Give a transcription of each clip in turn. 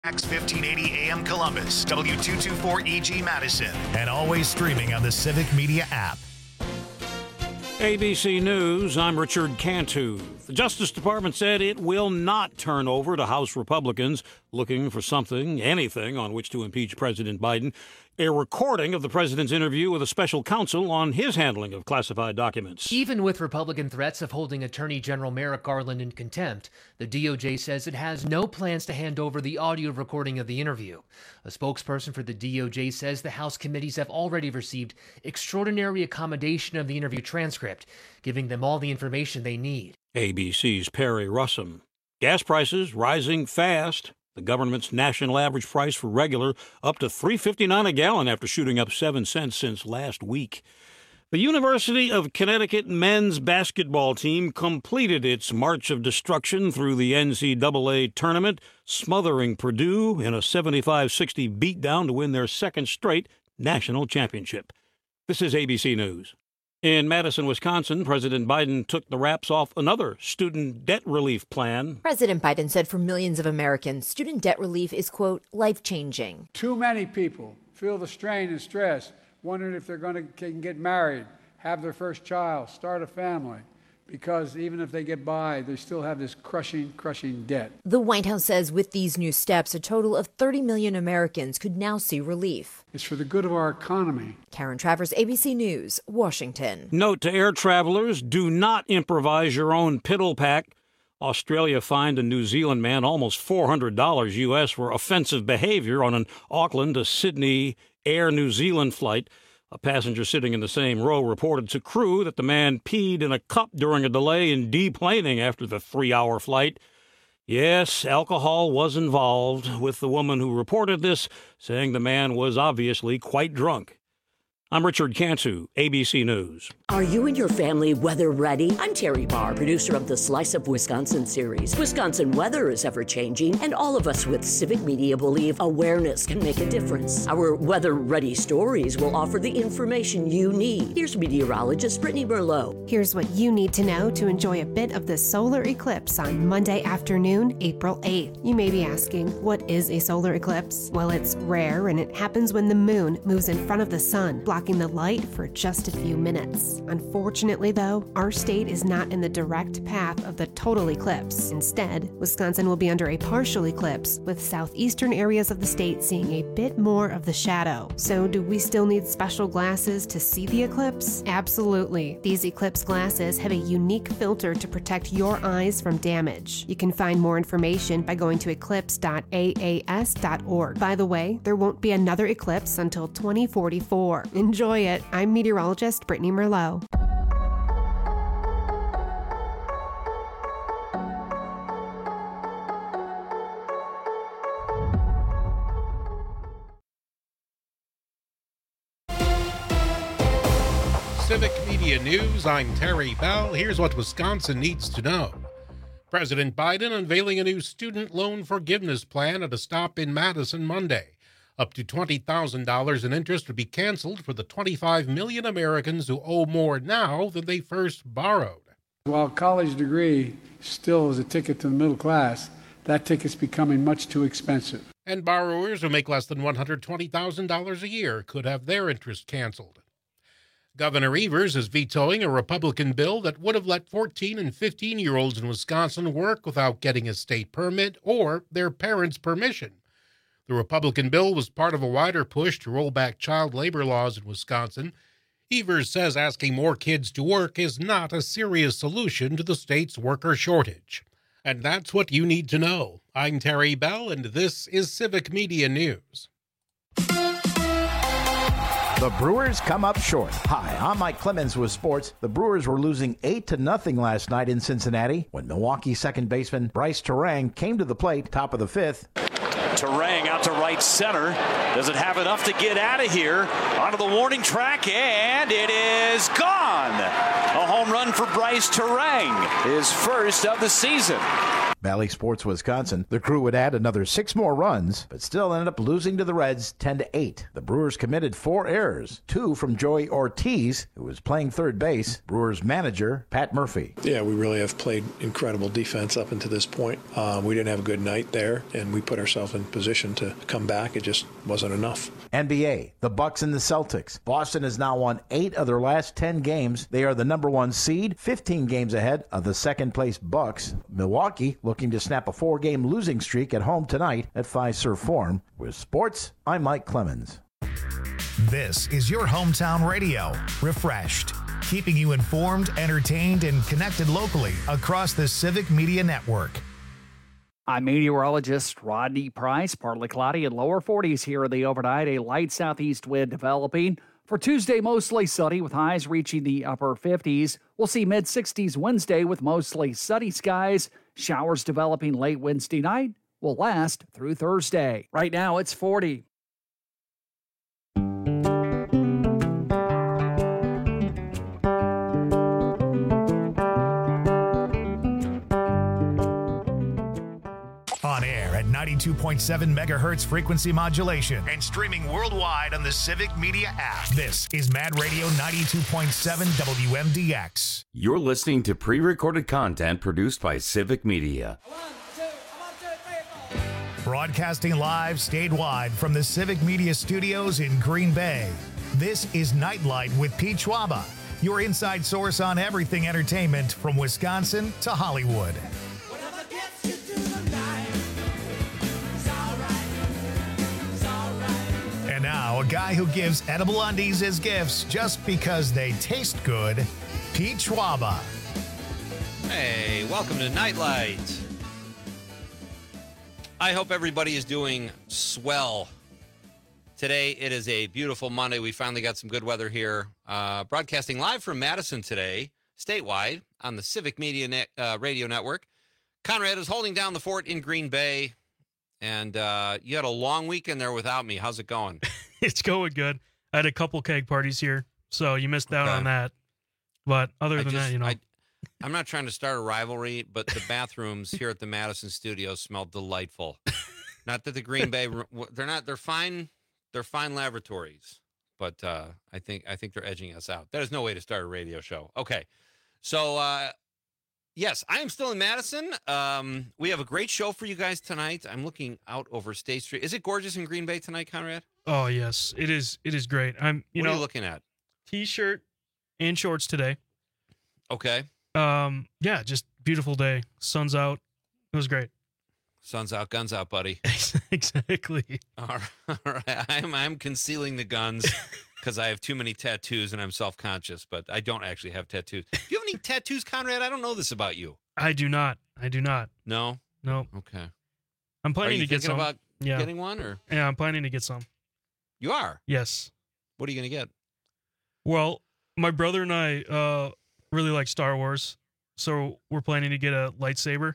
X 1580 AM Columbus, W224EG Madison, and always streaming on the Civic Media app. ABC News, I'm Richard Cantu. The Justice Department said it will not turn over to House Republicans looking for something, anything, on which to impeach President Biden, a recording of the president's interview with a special counsel on his handling of classified documents. Even with Republican threats of holding Attorney General Merrick Garland in contempt, the DOJ says it has no plans to hand over the audio recording of the interview. A spokesperson for the DOJ says the House committees have already received extraordinary accommodation of the interview transcript, giving them all the information they need. ABC's Perry Russum. Gas prices rising fast. The government's national average price for regular up to $3.59 a gallon after shooting up 7 cents since last week. The University of Connecticut men's basketball team completed its march of destruction through the NCAA tournament, smothering Purdue in a 75-60 beatdown to win their second straight national championship. This is ABC News. In Madison, Wisconsin, President Biden took the wraps off another student debt relief plan. President Biden said for millions of Americans, student debt relief is, quote, life-changing. Too many people feel the strain and stress, wondering if they're can get married, have their first child, start a family, because even if they get by, they still have this crushing debt. The White House says with these new steps, a total of 30 million Americans could now see relief. It's for the good of our economy. Karen Travers, ABC News, Washington. Note to air travelers, do not improvise your own piddle pack. Australia fined a New Zealand man almost $400 U.S. for offensive behavior on an Auckland to Sydney Air New Zealand flight. A passenger sitting in the same row reported to crew that the man peed in a cup during a delay in deplaning after the 3-hour flight. Yes, alcohol was involved, with the woman who reported this saying the man was obviously quite drunk. I'm Richard Cantu, ABC News. Are you and your family weather ready? I'm Terry Barr, producer of the Slice of Wisconsin series. Wisconsin weather is ever-changing, and all of us with Civic Media believe awareness can make a difference. Our weather-ready stories will offer the information you need. Here's meteorologist Brittany Merlot. Here's what you need to know to enjoy a bit of the solar eclipse on Monday afternoon, April 8th. You may be asking, what is a solar eclipse? Well, it's rare, and it happens when the moon moves in front of the sun, blocking the light for just a few minutes. Unfortunately, though, our state is not in the direct path of the total eclipse. Instead, Wisconsin will be under a partial eclipse, with southeastern areas of the state seeing a bit more of the shadow. So, do we still need special glasses to see the eclipse? Absolutely. These eclipse glasses have a unique filter to protect your eyes from damage. You can find more information by going to eclipse.aas.org. By the way, there won't be another eclipse until 2044. Enjoy it. I'm meteorologist Brittany Merlot. Civic Media News, I'm Terry Bell. Here's what Wisconsin needs to know. President Biden unveiling a new student loan forgiveness plan at a stop in Madison Monday. Up to $20,000 in interest would be canceled for the 25 million Americans who owe more now than they first borrowed. While a college degree still is a ticket to the middle class, that ticket's becoming much too expensive. And borrowers who make less than $120,000 a year could have their interest canceled. Governor Evers is vetoing a Republican bill that would have let 14 and 15-year-olds in Wisconsin work without getting a state permit or their parents' permission. The Republican bill was part of a wider push to roll back child labor laws in Wisconsin. Evers says asking more kids to work is not a serious solution to the state's worker shortage. And that's what you need to know. I'm Terry Bell, and this is Civic Media News. The Brewers come up short. Hi, I'm Mike Clemens with sports. The Brewers were losing 8-0 last night in Cincinnati when Milwaukee second baseman Bryce Terang came to the plate, top of the fifth. Terang out to right center. Does it have enough to get out of here? Onto the warning track, and it is gone. A home run for Bryce Terang, his first of the season. Bally Sports Wisconsin, the Crew would add another 6 more runs, but still ended up losing to the Reds 10-8. The Brewers committed 4 errors, 2 from Joey Ortiz, who was playing third base. Brewers manager Pat Murphy. Yeah, we really have played incredible defense up until this point. We didn't have a good night there, and we put ourselves in position to come back. It just wasn't enough. NBA, the Bucks and the Celtics. Boston has now won 8 of their last 10 games. They are the number 1 seed, 15 games ahead of the second-place Bucks. Milwaukee looking to snap a 4-game losing streak at home tonight at Fiserv Forum. With sports, I'm Mike Clemens. This is your hometown radio, Refreshed, keeping you informed, entertained, and connected locally across the Civic Media Network. I'm meteorologist Rodney Price. Partly cloudy and lower 40s here in the overnight. A light southeast wind developing. For Tuesday, mostly sunny with highs reaching the upper 50s. We'll see mid-60s Wednesday with mostly sunny skies. Showers developing late Wednesday night will last through Thursday. Right now, it's 40. On air at 92.7 megahertz frequency modulation and streaming worldwide on the Civic Media app. This is Mad Radio 92.7 WMDX. You're listening to pre-recorded content produced by Civic Media. Broadcasting live statewide from the Civic Media Studios in Green Bay. This is Nightlight with Pete Schwaba, your inside source on everything entertainment from Wisconsin to Hollywood. And now, a guy who gives edible undies as gifts just because they taste good, Pete Schwaba. Hey, welcome to Nightlight. I hope everybody is doing swell. Today, it is a beautiful Monday. We finally got some good weather here. Broadcasting live from Madison today, statewide, on the Civic Media Radio Network. Conrad is holding down the fort in Green Bay. And you had a long weekend there without me. How's it going? It's going good. I had a couple keg parties here, so you missed out on that. But other than that, you know. I'm not trying to start a rivalry, but the bathrooms here at the Madison studio smell delightful. Not that the Green Bay, they're fine. They're fine laboratories, but I think they're edging us out. That is no way to start a radio show. Okay, so yes, I am still in Madison. We have a great show for you guys tonight. I'm looking out over State Street. Is it gorgeous in Green Bay tonight, Conrad? Oh yes, it is. It is great. What are you looking at? T-shirt and shorts today. Okay. Yeah, just beautiful day. Sun's out. It was great. Sun's out, guns out, buddy. Exactly. All right. I'm concealing the guns because I have too many tattoos and I'm self-conscious, but I don't actually have tattoos. Do you have any tattoos, Conrad? I don't know this about you. I do not. No? No. Okay. I'm planning to get some. Are you thinking about getting one? Or? Yeah, I'm planning to get some. You are? Yes. What are you going to get? Well, my brother and I really like Star Wars, so we're planning to get a lightsaber.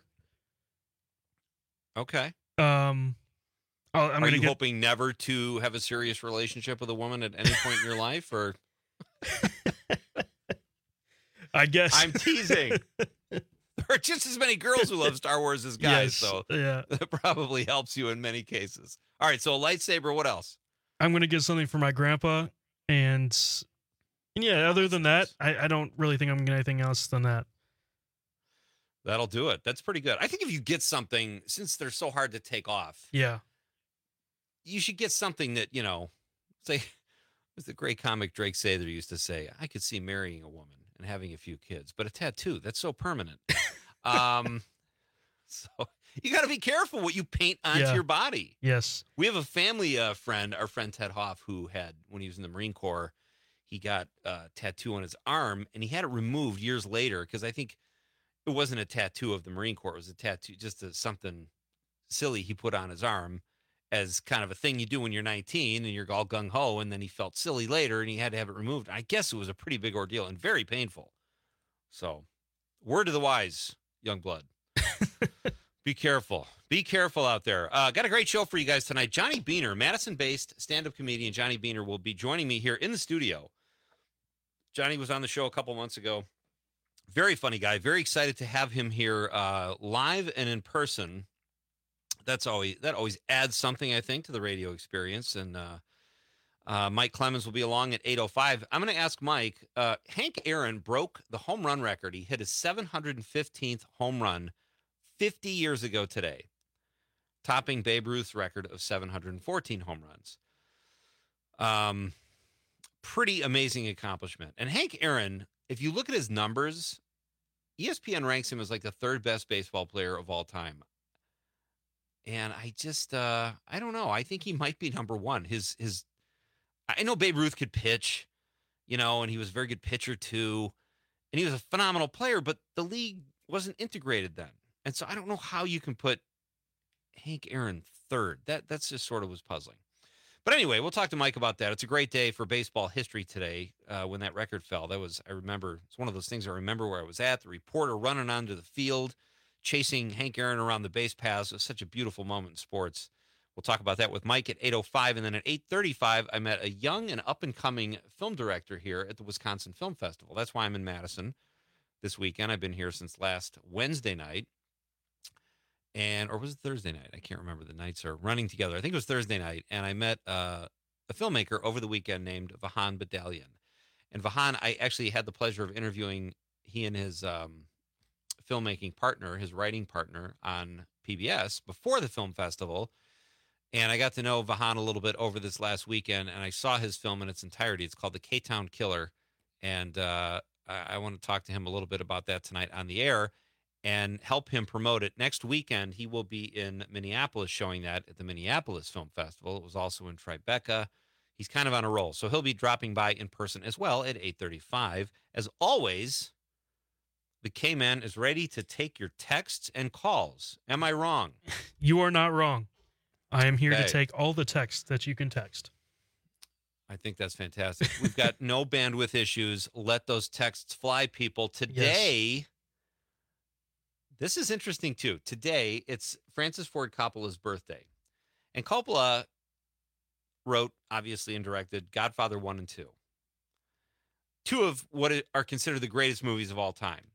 Okay. Are you hoping never to have a serious relationship with a woman at any point in your life, or? I guess. I'm teasing. There are just as many girls who love Star Wars as guys, so yeah, that probably helps you in many cases. All right, so a lightsaber. What else? I'm going to get something for my grandpa, and yeah, other than that, I don't really think I'm going to get anything else than that. That'll do it. That's pretty good. I think if you get something, since they're so hard to take off, yeah, you should get something that, you know, say, as the great comic Drake Sather used to say, I could see marrying a woman and having a few kids, but a tattoo, that's so permanent. So you got to be careful what you paint onto your body. Yes. We have a family friend, our friend Ted Hoff, who had, when he was in the Marine Corps, he got a tattoo on his arm, and he had it removed years later because I think it wasn't a tattoo of the Marine Corps. It was a tattoo, just something silly he put on his arm as kind of a thing you do when you're 19 and you're all gung-ho, and then he felt silly later, and he had to have it removed. I guess it was a pretty big ordeal and very painful. So, word to the wise, young blood. Be careful. Be careful out there. Got a great show for you guys tonight. Johnny Beaner, Madison-based stand-up comedian Johnny Beaner, will be joining me here in the studio. Johnny was on the show a couple months ago. Very funny guy. Very excited to have him here live and in person. That always adds something, I think, to the radio experience. And Mike Clemens will be along at 8:05. I'm going to ask Mike. Hank Aaron broke the home run record. He hit his 715th home run 50 years ago today, topping Babe Ruth's record of 714 home runs. Pretty amazing accomplishment. And Hank Aaron, if you look at his numbers, ESPN ranks him as like the third best baseball player of all time. And I just, I don't know. I think he might be number one. I know Babe Ruth could pitch, and he was a very good pitcher too. And he was a phenomenal player, but the league wasn't integrated then. And so I don't know how you can put Hank Aaron third. That's just sort of was puzzling. But anyway, we'll talk to Mike about that. It's a great day for baseball history today when that record fell. I remember, it's one of those things I remember where I was at, the reporter running onto the field, chasing Hank Aaron around the base paths. It was such a beautiful moment in sports. We'll talk about that with Mike at 8:05. And then at 8:35, I met a young and up-and-coming film director here at the Wisconsin Film Festival. That's why I'm in Madison this weekend. I've been here since last Wednesday night. Or was it Thursday night? I can't remember. The nights are running together. I think it was Thursday night. And I met a filmmaker over the weekend named Vahan Badalian. And Vahan, I actually had the pleasure of interviewing he and his filmmaking partner, his writing partner on PBS before the film festival. And I got to know Vahan a little bit over this last weekend, and I saw his film in its entirety. It's called The K-Town Killer. And I want to talk to him a little bit about that tonight on the air and help him promote it. Next weekend, he will be in Minneapolis showing that at the Minneapolis Film Festival. It was also in Tribeca. He's kind of on a roll. So he'll be dropping by in person as well at 8:35. As always, the K-Man is ready to take your texts and calls. Am I wrong? You are not wrong. I am here Okay. to take all the texts that you can text. I think that's fantastic. We've got no bandwidth issues. Let those texts fly, people. Today, This is interesting, too. Today, it's Francis Ford Coppola's birthday. And Coppola wrote, obviously, and directed Godfather 1 and 2. Two of what are considered the greatest movies of all time.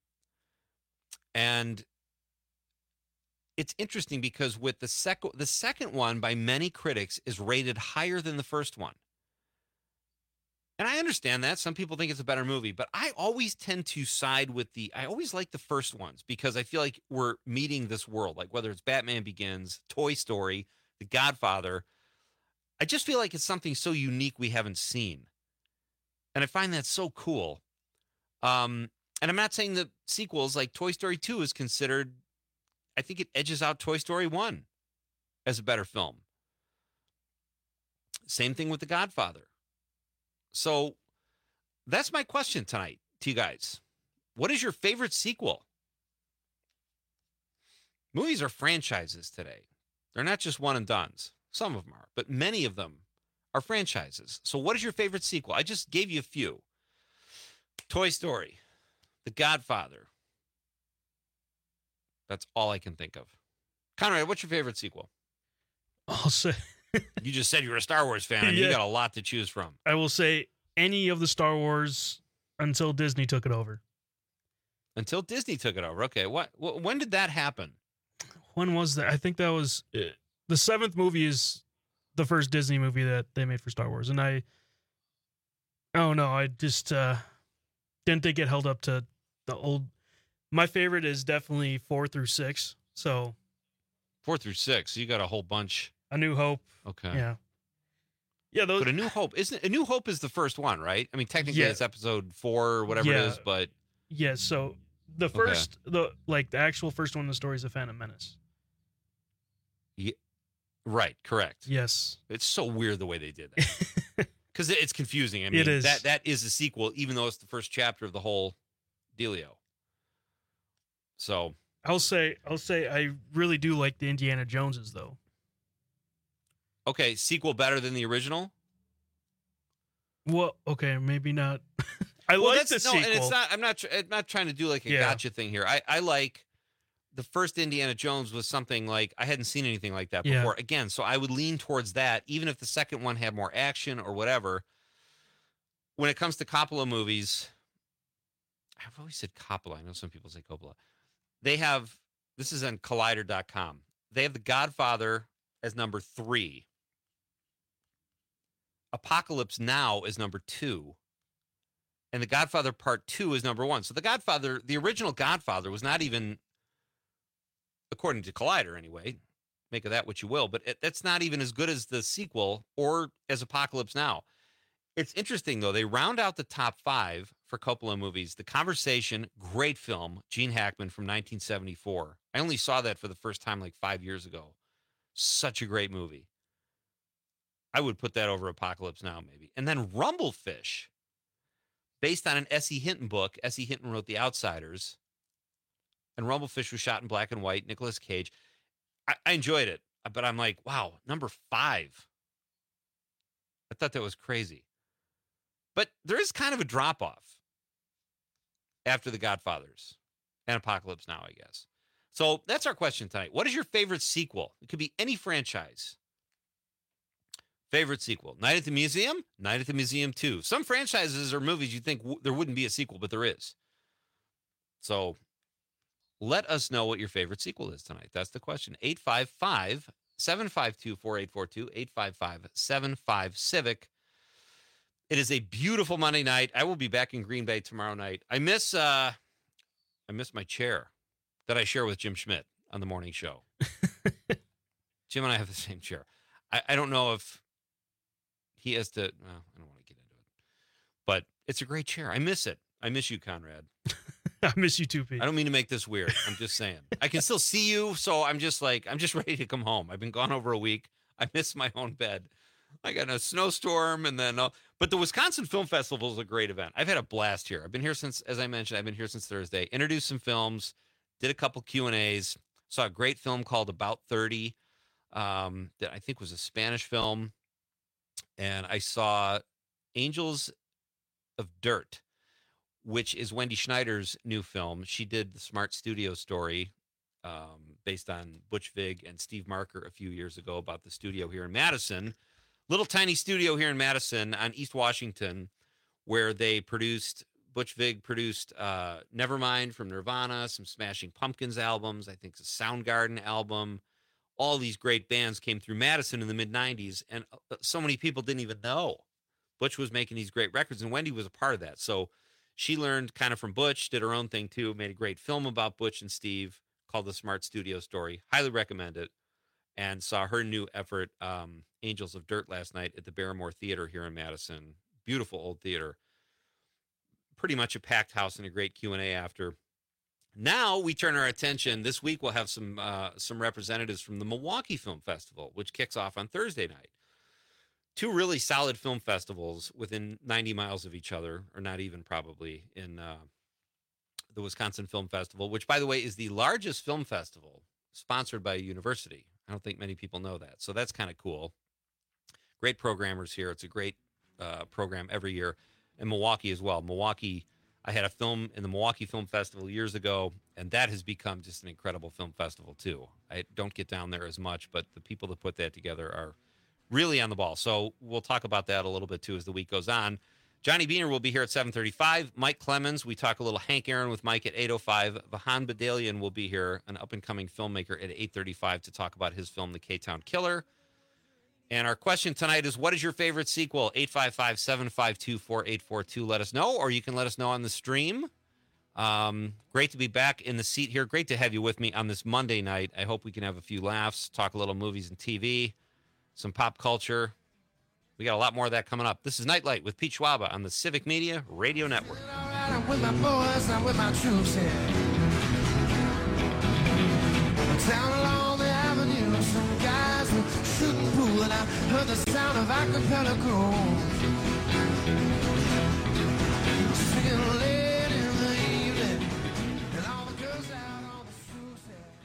And it's interesting because with the second one, by many critics, is rated higher than the first one. And I understand that. Some people think it's a better movie, but I always tend to side with I always like the first ones because I feel like we're meeting this world, like whether it's Batman Begins, Toy Story, The Godfather. I just feel like it's something so unique we haven't seen. And I find that so cool. And I'm not saying that sequels like Toy Story 2 is considered, I think it edges out Toy Story 1 as a better film. Same thing with The Godfather. So that's my question tonight to you guys. What is your favorite sequel? Movies are franchises today. They're not just one and dones. Some of them are, but many of them are franchises. So what is your favorite sequel? I just gave you a few. Toy Story, The Godfather. That's all I can think of. Conrad, what's your favorite sequel? I'll say... You just said you were a Star Wars fan, and you got a lot to choose from. I will say any of the Star Wars until Disney took it over. Until Disney took it over. Okay. When did that happen? When was that? I think that was... the seventh movie is the first Disney movie that they made for Star Wars. And I just didn't think it held up to the old... My favorite is definitely 4 through 6. So 4 through 6. You got a whole bunch. A New Hope. Okay. Yeah. Yeah, those. But A New Hope isn't. A New Hope is the first one, right? I mean, technically it's episode 4 or whatever it is, but yeah. So the first, the actual first one in the story is The Phantom Menace. Yeah, right. Correct. Yes. It's so weird the way they did that because it's confusing. I mean, it is. That is a sequel, even though it's the first chapter of the whole dealio. So I'll say I really do like the Indiana Joneses though. Okay, sequel better than the original? Well, okay, maybe not. I like the sequel. And it's not. I'm not trying to do like a gotcha thing here. I like the first Indiana Jones was something like I hadn't seen anything like that before. Again, so I would lean towards that, even if the second one had more action or whatever. When it comes to Coppola movies, I've always said Coppola. I know some people say Coppola. They have, this is on Collider.com. They have The Godfather as number 3. Apocalypse Now is number 2. And The Godfather Part 2 is number 1. So The Godfather, the original Godfather, was not even, according to Collider anyway, make of that what you will, but that's not even as good as the sequel or as Apocalypse Now. It's interesting, though. They round out the top 5 for Coppola movies. The Conversation, great film, Gene Hackman from 1974. I only saw that for the first time like 5 years ago. Such a great movie. I would put that over Apocalypse Now, maybe. And then Rumblefish, based on an S.E. Hinton book. S.E. Hinton wrote The Outsiders. And Rumblefish was shot in black and white, Nicolas Cage. I enjoyed it, but I'm like, wow, number 5. I thought that was crazy. But there is kind of a drop-off after The Godfathers and Apocalypse Now, I guess. So that's our question tonight. What is your favorite sequel? It could be any franchise. Favorite sequel? Night at the Museum? Night at the Museum 2. Some franchises or movies you think there wouldn't be a sequel, but there is. So let us know what your favorite sequel is tonight. That's the question. 855-752-4842, 855-75-CIVIC. It is a beautiful Monday night. I will be back in Green Bay tomorrow night. I miss my chair that I share with Jim Schmidt on the morning show. Jim and I have the same chair. I don't know if he has to, well, I don't want to get into it. But it's a great chair. I miss it. I miss you, Conrad. I miss you too, Pete. I don't mean to make this weird. I'm just saying. I can still see you, so I'm just ready to come home. I've been gone over a week. I miss my own bed. I got a snowstorm, and then, but the Wisconsin Film Festival is a great event. I've had a blast here. I've been here since, as I mentioned, I've been here since Thursday. Introduced some films, did a couple Q&As, saw a great film called About 30 that I think was a Spanish film, and I saw Angels of Dirt, which is Wendy Schneider's new film. She did the Smart Studio story based on Butch Vig and Steve Marker a few years ago about the studio here in Madison. Little tiny studio here in Madison on East Washington, where they produced, Butch Vig produced Nevermind from Nirvana, some Smashing Pumpkins albums, I think a Soundgarden album. All these great bands came through Madison in the mid-'90s, and so many people didn't even know Butch was making these great records, and Wendy was a part of that. So she learned kind of from Butch, did her own thing too, made a great film about Butch and Steve called The Smart Studio Story. Highly recommend it. And saw her new effort, Angels of Dirt, last night at the Barrymore Theater here in Madison. Beautiful old theater. Pretty much a packed house and a great Q&A after. Now we turn our attention. This week we'll have some representatives from the Milwaukee Film Festival, which kicks off on Thursday night. 2 really solid film festivals within 90 miles of each other, or not even probably, in the Wisconsin Film Festival, which, by the way, is the largest film festival sponsored by a university. I don't think many people know that. So that's kind of cool. Great programmers here. It's a great program every year. And Milwaukee as well. Milwaukee, I had a film in the Milwaukee Film Festival years ago, and that has become just an incredible film festival too. I don't get down there as much, but the people that put that together are really on the ball. So we'll talk about that a little bit too as the week goes on. Johnny Beaner will be here at 7:35. Mike Clemens, we talk a little Hank Aaron with Mike at 8:05. Vahan Badalian will be here, an up-and-coming filmmaker, at 8:35 to talk about his film, The K-Town Killer. And our question tonight is, what is your favorite sequel? 855-752-4842. Let us know, or you can let us know on the stream. Great to be back in the seat here. Great to have you with me on this Monday night. I hope we can have a few laughs, talk a little movies and TV, some pop culture. We got a lot more of that coming up. This is Nightlight with Pete Schwaba on the Civic Media Radio Network. I'm with my boys, I'm with my troops here. Down along the avenue, some guys are shooting pool, and I heard the sound of acapella grooves. Singing late in the evening, and all the girls out on the streets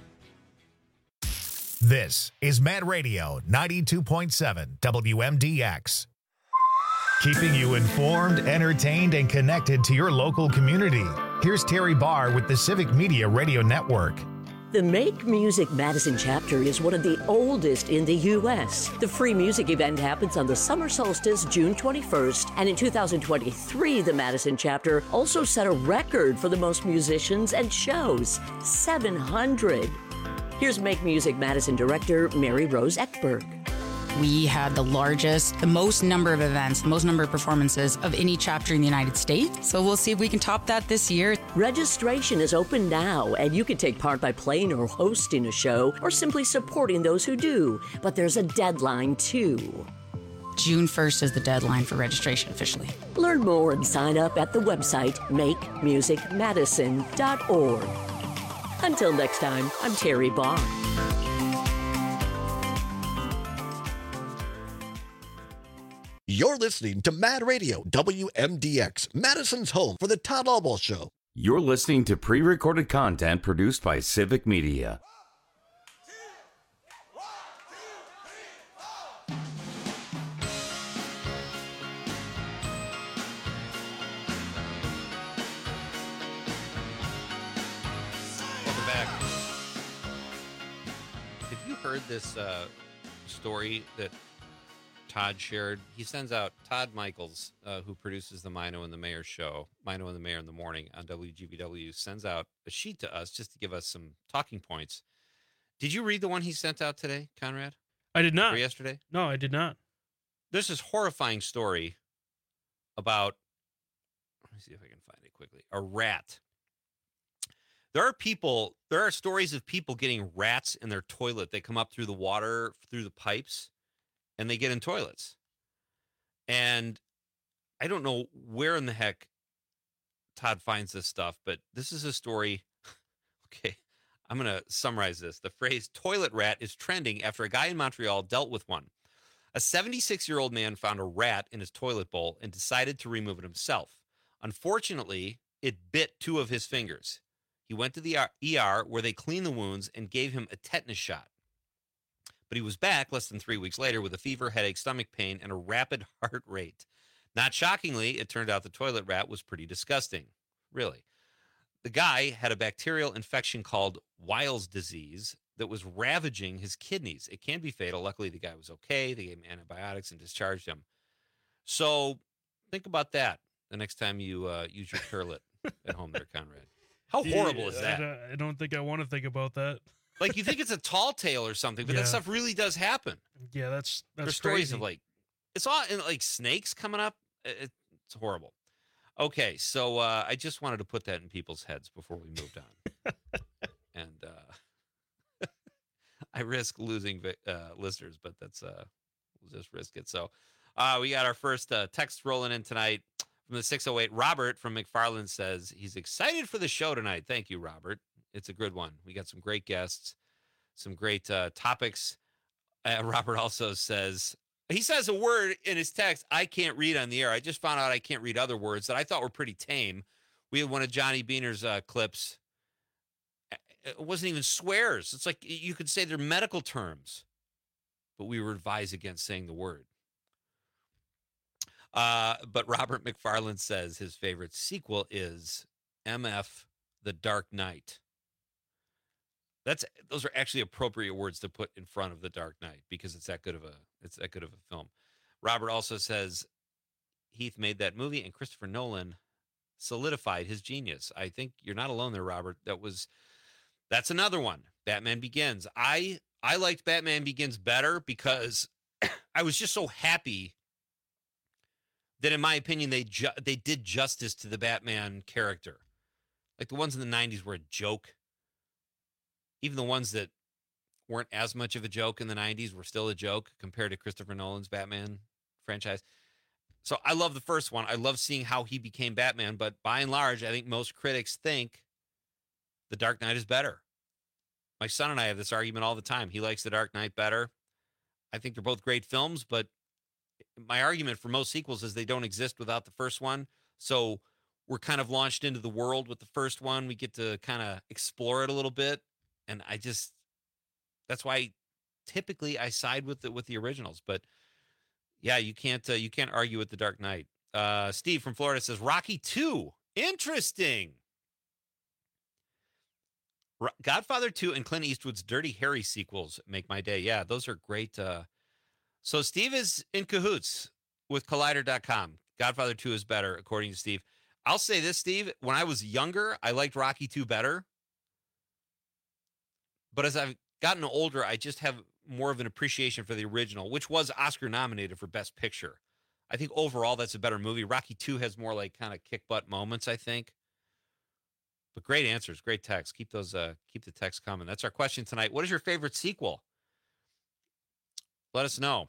there. This is Mad Radio 92.7 WMDX. Keeping you informed, entertained, and connected to your local community. Here's Terry Barr with the Civic Media Radio Network. The Make Music Madison chapter is one of the oldest in the U.S. The free music event happens on the summer solstice, June 21st, and in 2023, the Madison chapter also set a record for the most musicians and shows, 700. Here's Make Music Madison director Mary Rose Eckberg. We had the most number of events, the most number of performances of any chapter in the United States. So we'll see if we can top that this year. Registration is open now, and you can take part by playing or hosting a show or simply supporting those who do. But there's a deadline, too. June 1st is the deadline for registration officially. Learn more and sign up at the website makemusicmadison.org. Until next time, I'm Terry Barr. You're listening to Mad Radio, WMDX, Madison's home for the Todd Albaugh Show. You're listening to pre-recorded content produced by Civic Media. Welcome back. Have you heard this story that Todd shared? He sends out Todd Michaels, who produces the Mino and the Mayor show, Mino and the Mayor in the Morning on WGBW, sends out a sheet to us just to give us some talking points. Did you read the one he sent out today, Conrad? I did not. Or yesterday? No, I did not. There's this horrifying story about, let me see if I can find it quickly, a rat. There are stories of people getting rats in their toilet. They come up through the water, through the pipes, and they get in toilets. And I don't know where in the heck Todd finds this stuff, but this is a story. Okay, I'm going to summarize this. The phrase toilet rat is trending after a guy in Montreal dealt with one. A 76-year-old man found a rat in his toilet bowl and decided to remove it himself. Unfortunately, it bit 2 of his fingers. He went to the ER where they cleaned the wounds and gave him a tetanus shot. But he was back less than 3 weeks later with a fever, headache, stomach pain, and a rapid heart rate. Not shockingly, it turned out the toilet rat was pretty disgusting. Really. The guy had a bacterial infection called Weil's disease that was ravaging his kidneys. It can be fatal. Luckily, the guy was okay. They gave him antibiotics and discharged him. So think about that the next time you use your toilet at home there, Conrad. How horrible is that? I don't think I want to think about that. Like, you think it's a tall tale or something, but that stuff really does happen. Yeah, that's There's stories of, like, it's all like snakes coming up. It's horrible. Okay, so I just wanted to put that in people's heads before we moved on. And I risk losing listeners, but that's we'll just risk it. So we got our first text rolling in tonight from the 608. Robert from McFarland says he's excited for the show tonight. Thank you, Robert. It's a good one. We got some great guests, some great topics. Robert also says, he says a word in his text I can't read on the air. I just found out I can't read other words that I thought were pretty tame. We had one of Johnny Beaner's clips. It wasn't even swears. It's like you could say they're medical terms, but we were advised against saying the word. But Robert McFarland says his favorite sequel is MF The Dark Knight. Those are actually appropriate words to put in front of The Dark Knight because it's that good of a film. Robert also says Heath made that movie and Christopher Nolan solidified his genius. I think you're not alone there, Robert. That's another one. Batman Begins. I liked Batman Begins better because I was just so happy that, in my opinion, they did justice to the Batman character. Like the ones in the 90s were a joke. Even the ones that weren't as much of a joke in the 90s were still a joke compared to Christopher Nolan's Batman franchise. So I love the first one. I love seeing how he became Batman, but by and large, I think most critics think The Dark Knight is better. My son and I have this argument all the time. He likes The Dark Knight better. I think they're both great films, but my argument for most sequels is they don't exist without the first one. So we're kind of launched into the world with the first one. We get to kind of explore it a little bit. And that's why typically I side with the originals. But yeah, you can't argue with The Dark Knight. Steve from Florida says Rocky 2. Interesting. Godfather 2 and Clint Eastwood's Dirty Harry sequels make my day. Yeah, those are great. So Steve is in cahoots with Collider.com. Godfather 2 is better, according to Steve. I'll say this, Steve. When I was younger, I liked Rocky 2 better. But as I've gotten older, I just have more of an appreciation for the original, which was Oscar nominated for Best Picture. I think overall that's a better movie. Rocky 2 has more like kind of kick butt moments, I think. But great answers, great text. Keep the text coming. That's our question tonight. What is your favorite sequel? Let us know.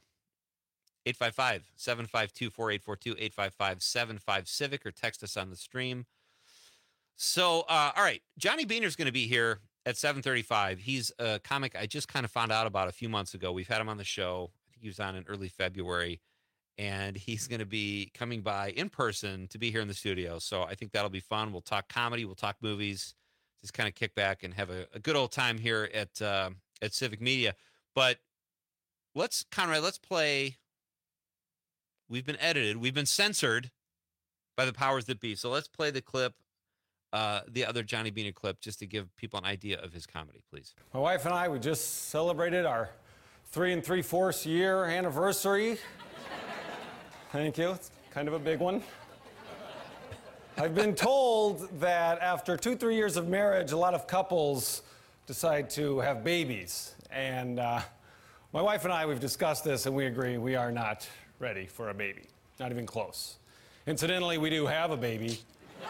855-752-4842, 855-75-CIVIC, or text us on the stream. So, all right, Johnny Beaner's going to be here at 7:35. He's a comic I just kind of found out about a few months ago. We've had him on the show. I think he was on in early February. And he's going to be coming by in person to be here in the studio. So I think that'll be fun. We'll talk comedy. We'll talk movies. Just kind of kick back and have a good old time here at Civic Media. But Conrad, let's play. We've been edited. We've been censored by the powers that be. So let's play the clip, the other Johnny Beaner clip, just to give people an idea of his comedy, please. My wife and I, we just celebrated our 3 3/4 year anniversary. Thank you. It's kind of a big one. I've been told that after 2-3 years of marriage, a lot of couples decide to have babies. And my wife and I, we've discussed this, and we agree we are not ready for a baby. Not even close. Incidentally, we do have a baby.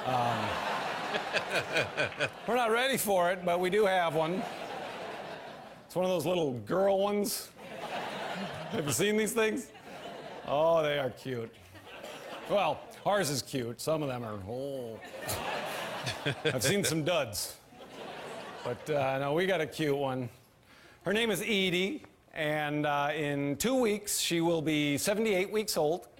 We're not ready for it, but we do have one. It's one of those little girl ones. Have you seen these things? Oh, they are cute. Well, ours is cute. Some of them are, I've seen some duds. But no, we got a cute one. Her name is Edie, and in 2 weeks, she will be 78 weeks old.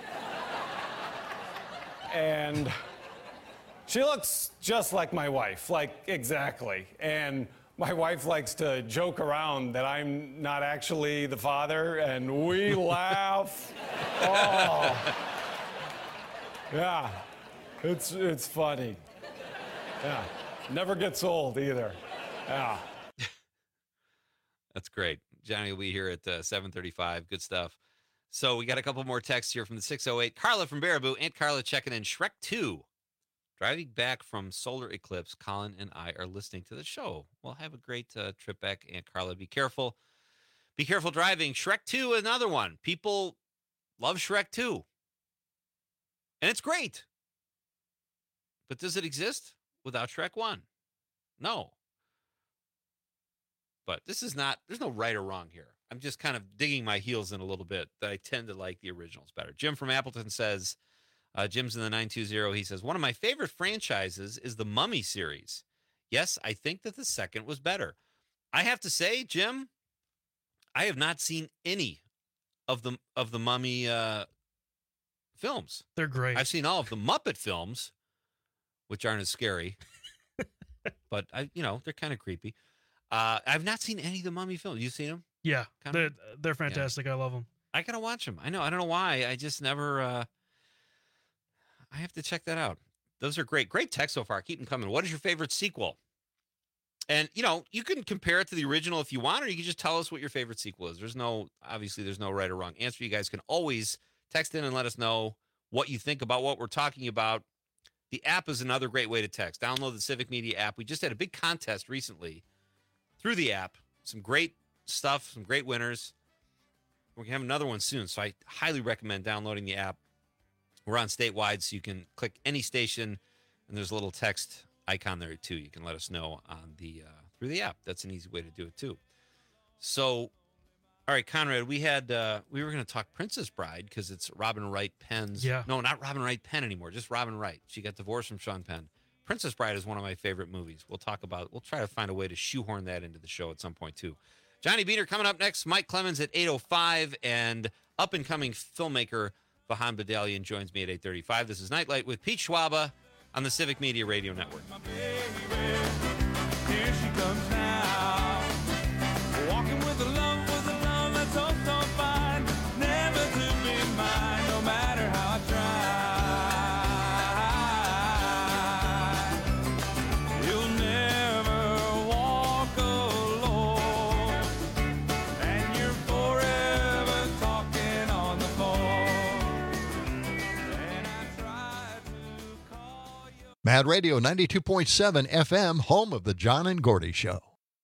And she looks just like my wife, like exactly. And my wife likes to joke around that I'm not actually the father, and we laugh. Oh, yeah, it's funny. Yeah, never gets old either. Yeah. That's great. Johnny will be here at 7:35. Good stuff. So we got a couple more texts here from the 608. Carla from Baraboo. Aunt Carla checking in. Shrek 2. Driving back from solar eclipse, Colin and I are listening to the show. We'll have a great trip back, Aunt Carla. Be careful. Be careful driving. Shrek 2, another one. People love Shrek 2. And it's great. But does it exist without Shrek 1? No. But this is not, there's no right or wrong here. I'm just kind of digging my heels in a little bit that I tend to like the originals better. Jim from Appleton says, Jim's in the 920. He says, one of my favorite franchises is the Mummy series. Yes, I think that the second was better. I have to say, Jim, I have not seen any of the Mummy films. They're great. I've seen all of the Muppet films, which aren't as scary, but they're kind of creepy. I've not seen any of the Mummy films. You seen them? Yeah, they're fantastic. Yeah. I love them. I gotta watch them. I know. I don't know why. I just never. I have to check that out. Those are great. Great text so far. Keep them coming. What is your favorite sequel? And, you can compare it to the original if you want, or you can just tell us what your favorite sequel is. Obviously, there's no right or wrong answer. You guys can always text in and let us know what you think about what we're talking about. The app is another great way to text. Download the Civic Media app. We just had a big contest recently through the app. Some great stuff, some great winners. We're going to have another one soon, so I highly recommend downloading the app. We're on statewide, so you can click any station, and there's a little text icon there, too. You can let us know on through the app. That's an easy way to do it, too. So, all right, Conrad, we were going to talk Princess Bride because it's Robin Wright Penn's. Yeah. No, not Robin Wright Penn anymore, just Robin Wright. She got divorced from Sean Penn. Princess Bride is one of my favorite movies. We'll try to find a way to shoehorn that into the show at some point, too. Johnny Beaner coming up next. Mike Clemens at 8:05, and up-and-coming filmmaker Vahan Badalian joins me at 8:35. This is Nightlight with Pete Schwaba on the Civic Media Radio Network. Here she comes now, walking with a love that's so fine, never to be mine, no matter how I try. You'll never walk Mad Radio 92.7 FM, home of the John and Gordy Show.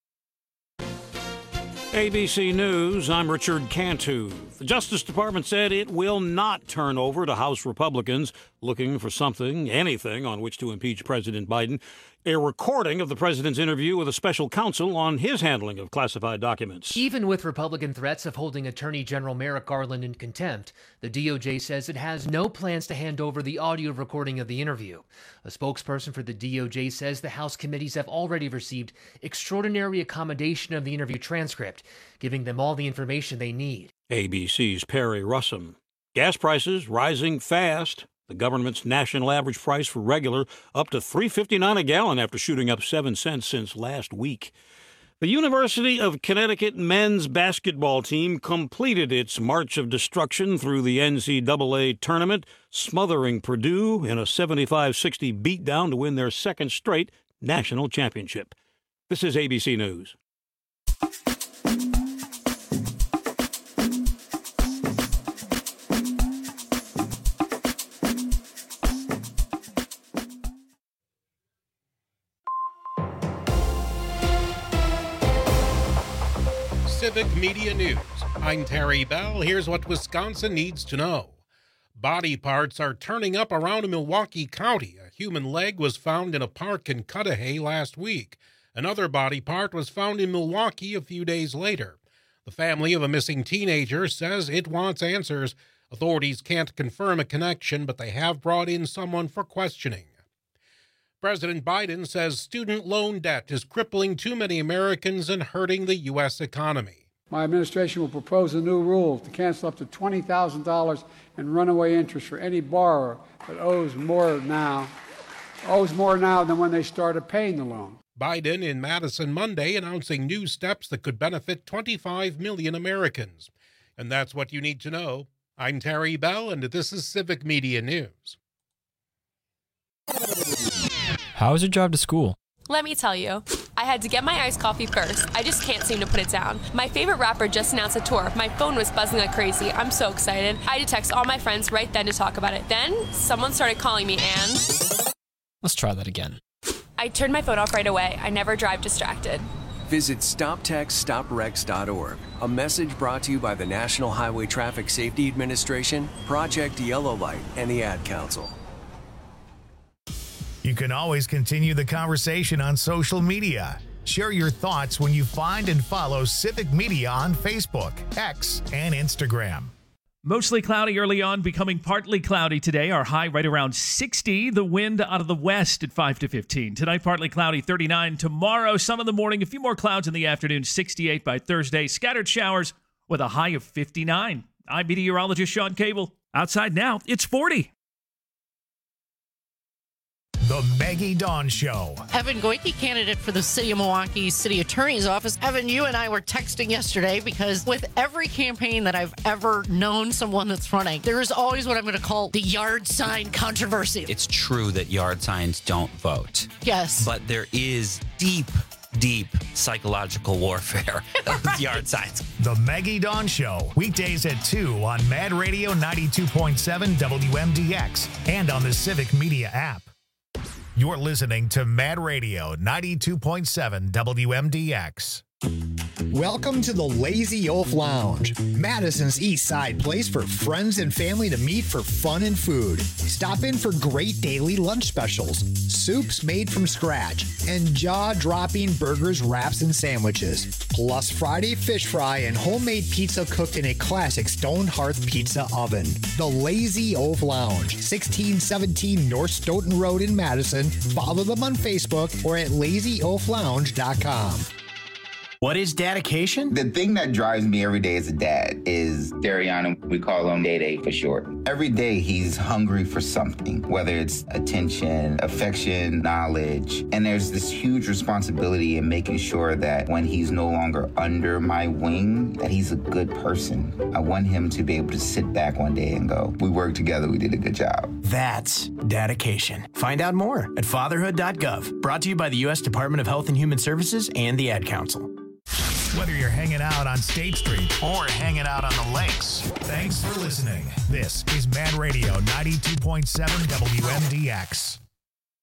ABC News, I'm Richard Cantu. The Justice Department said it will not turn over to House Republicans looking for anything on which to impeach President Biden, a recording of the president's interview with a special counsel on his handling of classified documents. Even with Republican threats of holding Attorney General Merrick Garland in contempt, the DOJ says it has no plans to hand over the audio recording of the interview. A spokesperson for the DOJ says the House committees have already received extraordinary accommodation of the interview transcript, giving them all the information they need. ABC's Perry Russum. Gas prices rising fast. The government's national average price for regular up to $3.59 a gallon after shooting up 7 cents since last week. The University of Connecticut men's basketball team completed its march of destruction through the NCAA tournament, smothering Purdue in a 75-60 beatdown to win their second straight national championship. This is ABC News. Civic Media News. I'm Terry Bell. Here's what Wisconsin needs to know. Body parts are turning up around Milwaukee County. A human leg was found in a park in Cudahy last week. Another body part was found in Milwaukee a few days later. The family of a missing teenager says it wants answers. Authorities can't confirm a connection, but they have brought in someone for questioning. President Biden says student loan debt is crippling too many Americans and hurting the U.S. economy. My administration will propose a new rule to cancel up to $20,000 in runaway interest for any borrower that owes more now than when they started paying the loan. Biden in Madison Monday announcing new steps that could benefit 25 million Americans. And that's what you need to know. I'm Terry Bell, and this is Civic Media News. How was your drive to school? Let me tell you, I had to get my iced coffee first. I just can't seem to put it down. My favorite rapper just announced a tour. My phone was buzzing like crazy. I'm so excited. I had to text all my friends right then to talk about it. Then someone started calling me and... Let's try that again. I turned my phone off right away. I never drive distracted. Visit StopTextStopWrecks.org. A message brought to you by the National Highway Traffic Safety Administration, Project Yellow Light, and the Ad Council. You can always continue the conversation on social media. Share your thoughts when you find and follow Civic Media on Facebook, X, and Instagram. Mostly cloudy early on, becoming partly cloudy today. Our high right around 60. The wind out of the west at 5 to 15. Tonight, partly cloudy, 39. Tomorrow, sun in the morning, a few more clouds in the afternoon, 68 by Thursday. Scattered showers with a high of 59. I'm meteorologist Sean Cable. Outside now, it's 40. The Maggie Dawn Show. Evan Goyke, candidate for the City of Milwaukee City Attorney's Office. Evan, you and I were texting yesterday because with every campaign that I've ever known someone that's running, there is always what I'm going to call the yard sign controversy. It's true that yard signs don't vote. Yes. But there is deep psychological warfare with yard signs. The Maggie Dawn Show, weekdays at 2 on Mad Radio 92.7 WMDX and on the Civic Media app. You're listening to Mad Radio 92.7 WMDX. Welcome to the Lazy Oaf Lounge, Madison's East Side place for friends and family to meet for fun and food. Stop in for great daily lunch specials, soups made from scratch, and jaw-dropping burgers, wraps, and sandwiches. Plus Friday fish fry and homemade pizza cooked in a classic stone hearth pizza oven. The Lazy Oaf Lounge, 1617 North Stoughton Road in Madison. Follow them on Facebook or at lazyoaflounge.com. What is dedication? The thing that drives me every day as a dad is Dariana. We call him Day for short. Every day he's hungry for something, whether it's attention, affection, knowledge. And there's this huge responsibility in making sure that when he's no longer under my wing, that he's a good person. I want him to be able to sit back one day and go, we worked together, we did a good job. That's dedication. Find out more at fatherhood.gov. Brought to you by the U.S. Department of Health and Human Services and the Ad Council. Whether you're hanging out on State Street or hanging out on the lakes, thanks for listening. This is Mad Radio 92.7 WMDX.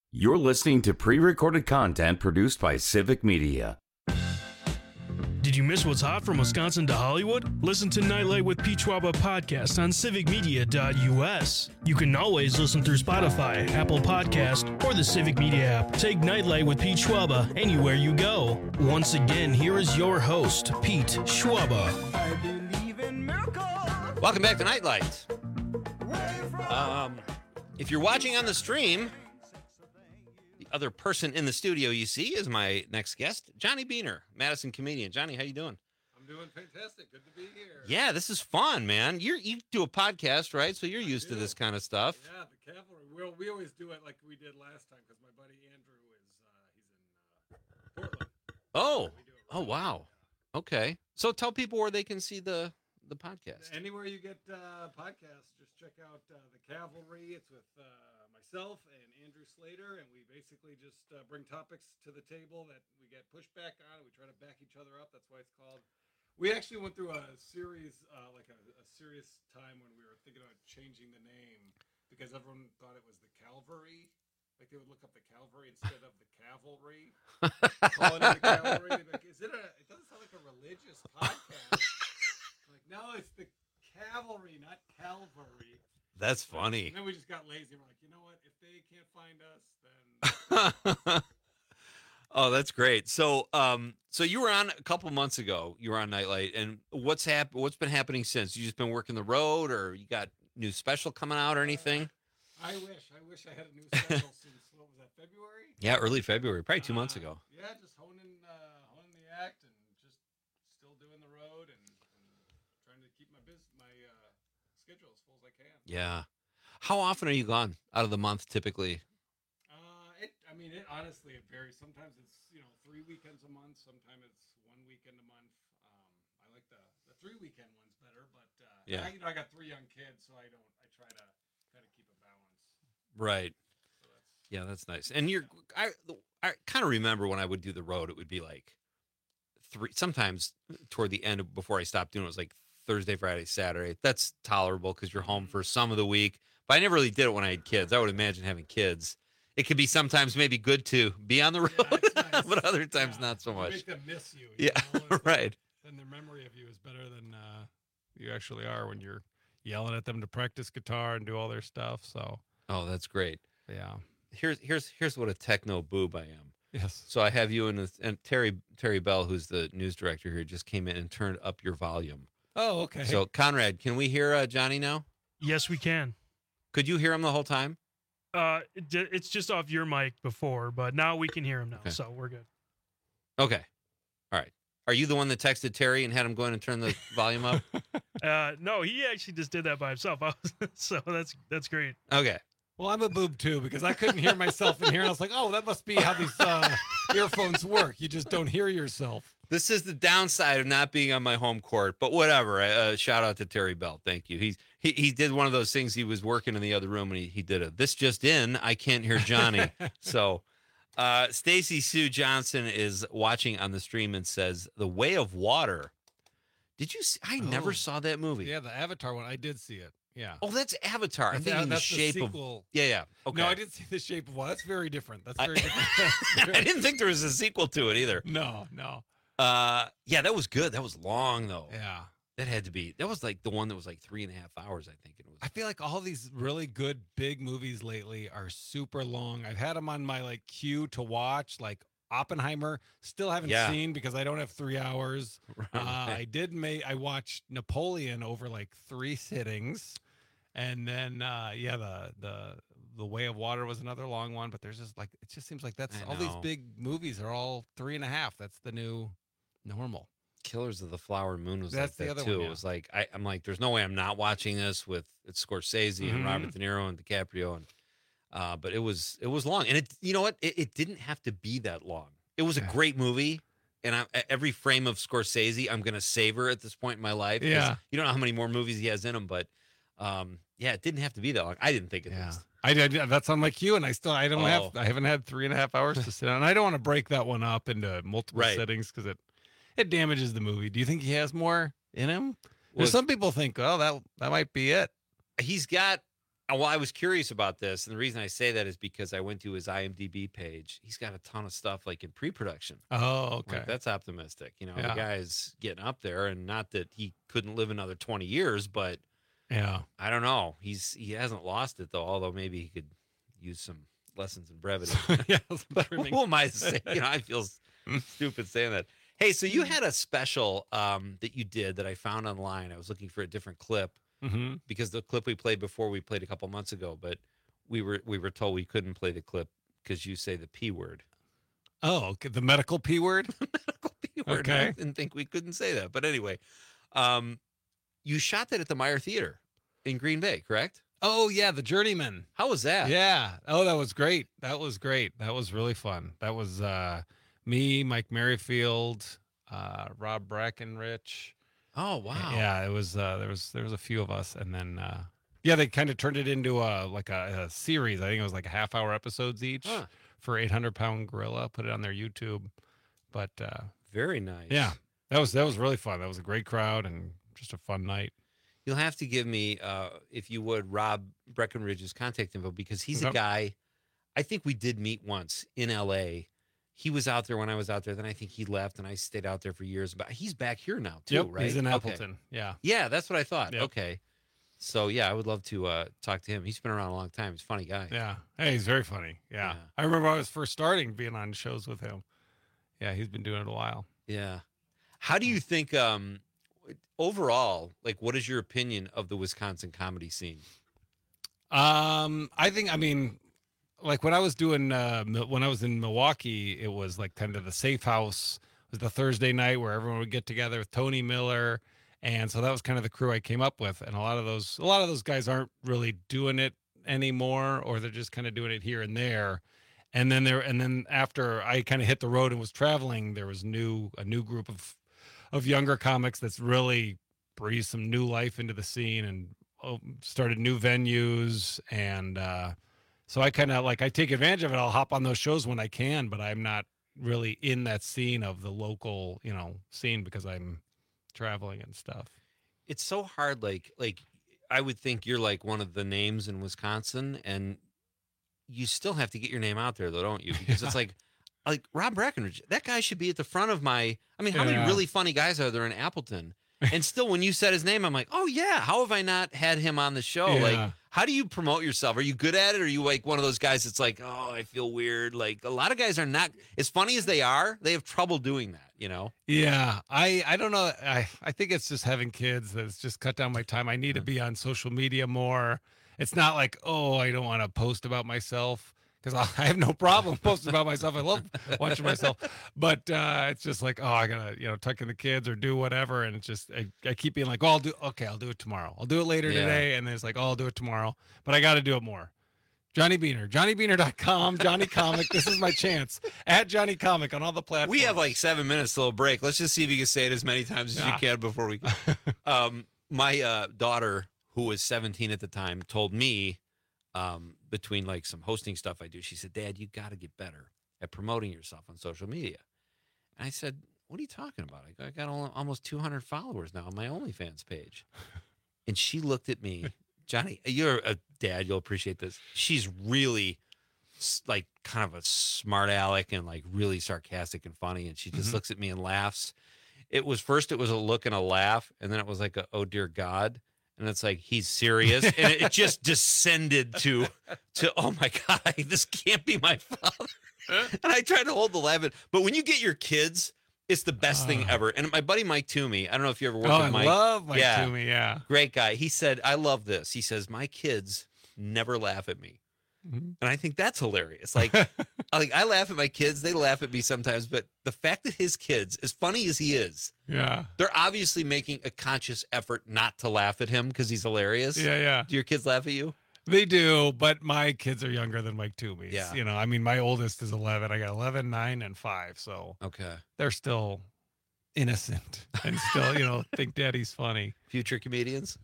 You're listening to pre-recorded content produced by Civic Media. Did you miss what's hot from Wisconsin to Hollywood? Listen to Nightlight with Pete Schwaba podcast on civicmedia.us. You can always listen through Spotify, Apple Podcast, or the Civic Media app. Take Nightlight with Pete Schwaba anywhere you go. Once again, here is your host, Pete Schwaba. Welcome back to Nightlight. If you're watching on the stream, the other person in the studio you see is my next guest, Johnny Beaner, Madison comedian. Johnny, how you doing? I'm doing fantastic. Good to be here. Yeah, this is fun, man. You do a podcast, right? So you're used to this kind of stuff. Yeah, the cavalry. Well, we always do it like we did last time because my buddy Andrew is he's in Portland. Oh, wow. Okay. So tell people where they can see the podcast. Anywhere you get podcasts, just check out the Cavalry. It's with myself and Andrew Slater, and we basically just bring topics to the table that we get pushback on. We try to back each other up. That's why it's called. We actually went through a series, like a serious time when we were thinking about changing the name because everyone thought it was the Calvary. Like they would look up the Calvary instead of the Cavalry. Calling it the Cavalry. Like, it doesn't sound like a religious podcast. Like, no, it's the Cavalry, not Calvary. That's funny. And then we just got lazy. We're like, you know what? If they can't find us, then. Oh, that's great. So, so you were on a couple months ago. You were on Nightlight, and what's been happening since? You just been working the road, or you got new special coming out, or anything? I wish I had a new special since what was that, February? Yeah, early February, probably 2 months ago. Yeah, just honing the act and just still doing the road and trying to keep my schedule as full as I can. Yeah. How often are you gone out of the month typically? It honestly it varies. Sometimes it's 3 weekends a month. Sometimes it's 1 weekend a month. I like the 3 weekend ones better, but yeah, I got 3 young kids, so I try to kind of keep a balance. Right. So that's nice. And I kind of remember when I would do the road, it would be like 3. Sometimes toward the end before I stopped doing it, was like Thursday, Friday, Saturday. That's tolerable because you're home for some of the week. But I never really did it when I had kids. I would imagine having kids, it could be sometimes maybe good to be on the road, nice. But other times not so much. Make them miss you. Right. Then their memory of you is better than you actually are when you're yelling at them to practice guitar and do all their stuff. So. Oh, that's great. Yeah. Here's what a techno boob I am. Yes. So I have you and Terry Bell, who's the news director here, just came in and turned up your volume. Oh, okay. So Conrad, can we hear Johnny now? Yes, we can. Could you hear him the whole time? It's just off your mic before, but now we can hear him now, so we're good. Okay. All right. Are you the one that texted Terry and had him go in and turn the volume up? No, he actually just did that by himself. So that's great. Okay. Well, I'm a boob too because I couldn't hear myself in here, and I was like, "Oh, that must be how these earphones work. You just don't hear yourself." This is the downside of not being on my home court, but whatever. Shout out to Terry Bell. Thank you. He did one of those things. He was working in the other room and he did it. This just in, I can't hear Johnny. So Stacy Sue Johnson is watching on the stream and says, "The Way of Water." Did you see? I never saw that movie. Yeah, the Avatar one. I did see it. Yeah. Oh, that's Avatar. I'm thinking The Shape of. Yeah. Okay. No, I didn't see The Shape of Water. That's very different. That's very different. I didn't think there was a sequel to it either. No. Yeah, that was good. That was long though. Yeah. That had to be. That was like the one that was like 3.5 hours, I think it was. I feel like all these really good big movies lately are super long. I've had them on my queue to watch, like Oppenheimer. Still haven't seen because I don't have 3 hours. Right. I watched Napoleon over like 3 sittings, and then the Way of Water was another long one. But there's just it just seems like that's all these big movies are all 3.5. That's the new normal. Killers of the Flower Moon was That's like the that other too. one, yeah. It was like I'm like, there's no way I'm not watching this with Scorsese and Robert De Niro and DiCaprio, and but it was long, and it it didn't have to be that long. It was a great movie, and every frame of Scorsese I'm gonna savor at this point in my life. Yeah, you don't know how many more movies he has in him, but it didn't have to be that long. I didn't think it was. I did. That's on my queue, and I haven't had 3.5 hours to sit down. And I don't want to break that one up into multiple sittings because it damages the movie. Do you think he has more in him? Well, some people think, that might be it. He's got Well, I was curious about this, and the reason I say that is because I went to his IMDb page. He's got a ton of stuff like in pre-production. Oh, okay. Like, that's optimistic. You know, Yeah. the guy's getting up there, and not that he couldn't live another 20 years, but Yeah. I don't know. He hasn't lost it though, although maybe he could use some lessons in brevity. Yeah, But who am I to say? You know, I feel stupid saying that. Hey, so you had a special that you did that I found online. I was looking for a different clip. Mm-hmm. Because the clip we played before we played a couple months ago, but we were told we couldn't play the clip because you say the P word. Oh, okay. The medical P word? P word. Okay. I didn't think we couldn't say that. But anyway, you shot that at the Meyer Theater in Green Bay, correct? Oh, yeah, The Journeyman. How was that? Yeah. Oh, that was great. That was great. That was really fun. That was me, Mike Merrifield, Rob Brackenrich. Oh, wow. Yeah, it was there was a few of us, and then yeah, they kind of turned it into a series. I think it was like a half-hour episodes each for 800-Pound Gorilla. Put it on their YouTube. But very nice. Yeah, that was really fun. That was a great crowd and just a fun night. You'll have to give me, if you would, Rob Breckenridge's contact info, because he's a guy I think we did meet once in L.A. He was out there when I was out there. Then I think he left, and I stayed out there for years. But he's back here now, too, Yep, right? he's in Okay. Appleton. Yeah. Yeah, that's what I thought. Yep. Okay. So, yeah, I would love to talk to him. He's been around a long time. He's a funny guy. Yeah. Hey, he's very funny. Yeah. I remember I was first starting being on shows with him. Yeah, he's been doing it a while. Yeah. How do you think, overall, like, what is your opinion of the Wisconsin comedy scene? I think, I mean, like when I was doing, when I was in Milwaukee, it was like kind of the safe house. It was the Thursday night where everyone would get together with Tony Miller. And so that was kind of the crew I came up with. And a lot of those guys aren't really doing it anymore, or they're just kind of doing it here and there. And then after I kind of hit the road and was traveling, there was a new group of younger comics that's really breathed some new life into the scene and started new venues. And so I kind of I take advantage of it. I'll hop on those shows when I can, but I'm not really in that scene of the local, scene because I'm traveling and stuff. It's so hard. Like I would think you're like one of the names in Wisconsin, and you still have to get your name out there, though, don't you? Because it's like Rob Breckenridge, that guy should be at the front of my. I mean, how many really funny guys are there in Appleton? And still, when you said his name, I'm like, oh yeah, how have I not had him on the show? Yeah. Like, how do you promote yourself? Are you good at it? Or are you like one of those guys that's like, oh, I feel weird? Like a lot of guys are not, as funny as they have trouble doing that, Yeah, I don't know. I think it's just having kids that's just cut down my time. I need to be on social media more. It's not like, oh, I don't want to post about myself, because I have no problem posting about myself. I love watching myself, but it's just like, oh, I gotta tuck in the kids or do whatever, and it's just I keep being like, oh, I'll do it tomorrow. I'll do it later today, and then it's like, oh, I'll do it tomorrow, but I got to do it more. Johnny Beaner, JohnnyBeaner.com, Johnny Comic. This is my chance. At Johnny Comic on all the platforms. We have like 7 minutes till a break. Let's just see if you can say it as many times as you can before we. My daughter, who was 17 at the time, told me, between like some hosting stuff I do, she said, Dad, you got to get better at promoting yourself on social media. And I said, what are you talking about? I got almost 200 followers now on my OnlyFans page. And she looked at me, Johnny, you're a dad, you'll appreciate this. She's really like kind of a smart aleck and like really sarcastic and funny. And she just looks at me and laughs. It was a look and a laugh. And then it was like oh dear God. And it's like, he's serious. And it just descended to, oh my God, this can't be my father. And I tried to hold the laugh. But when you get your kids, it's the best thing ever. And my buddy Mike Toomey, I don't know if you ever worked with Mike. I love Mike Toomey, yeah. Great guy. He said, I love this. He says, my kids never laugh at me. And I think that's hilarious. Like I laugh at my kids. They laugh at me sometimes. But the fact that his kids, as funny as he is, they're obviously making a conscious effort not to laugh at him because he's hilarious. Yeah. Do your kids laugh at you? They do, but my kids are younger than Mike Toomey's. Yeah. I mean, my oldest is 11. I got 11, 9, and 5. So they're still innocent and still, think daddy's funny. Future comedians?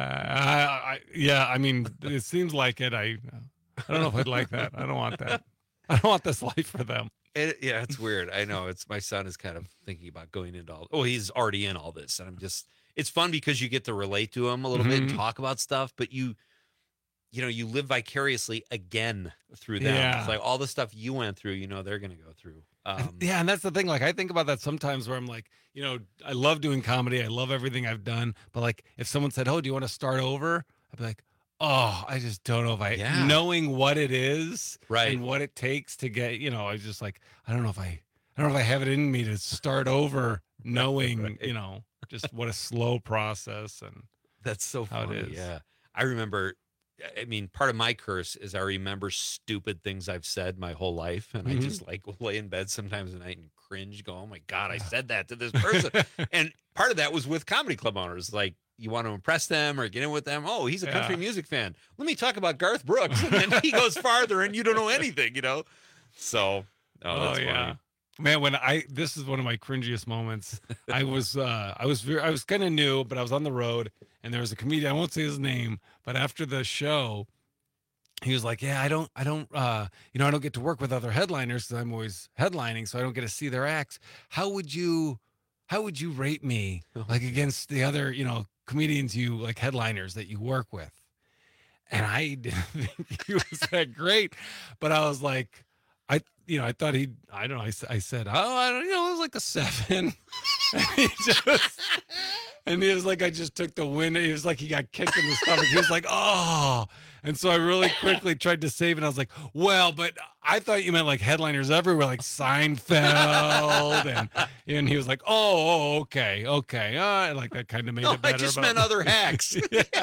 Yeah. I mean, it seems like it. I don't know if I'd like that. I don't want that. I don't want this life for them. It's weird. I know. My son is kind of thinking about going into all. Oh, he's already in all this, and it's fun because you get to relate to him a little bit and talk about stuff. But you live vicariously again through them. Yeah. It's like all the stuff you went through, they're going to go through. Yeah, and that's the thing. Like, I think about that sometimes where I'm like, I love doing comedy. I love everything I've done. But like, if someone said, "Oh, do you want to start over?" I'd be like, "Oh, I just don't know if knowing what it is and what it takes to get, I was just like, I don't know if I have it in me to start over, knowing, just what a slow process and that's so how funny. it is. Yeah, I remember. I mean, part of my curse is I remember stupid things I've said my whole life, and I just like will lay in bed sometimes at night and cringe, go, "Oh my God, I said that to this person." And part of that was with comedy club owners. Like, you want to impress them or get in with them. Oh, he's a country music fan. Let me talk about Garth Brooks, and then he goes farther, and you don't know anything, So, that's funny. Man, this is one of my cringiest moments. I was kind of new, but I was on the road, and there was a comedian. I won't say his name, but after the show, he was like, "Yeah, I don't get to work with other headliners because I'm always headlining, so I don't get to see their acts. How would you rate me like against the other, comedians like headliners that you work with?" And I didn't think he was that great, but I was like, I thought I said, it was like a 7. And he was like, I just took the win. He was like, he got kicked in the stomach. He was like, "Oh." And so I really quickly tried to save it. I was like, "Well, but I thought you meant like headliners everywhere, like Seinfeld." And he was like, "Oh, okay. Like that kind of made it better." I just meant other hacks.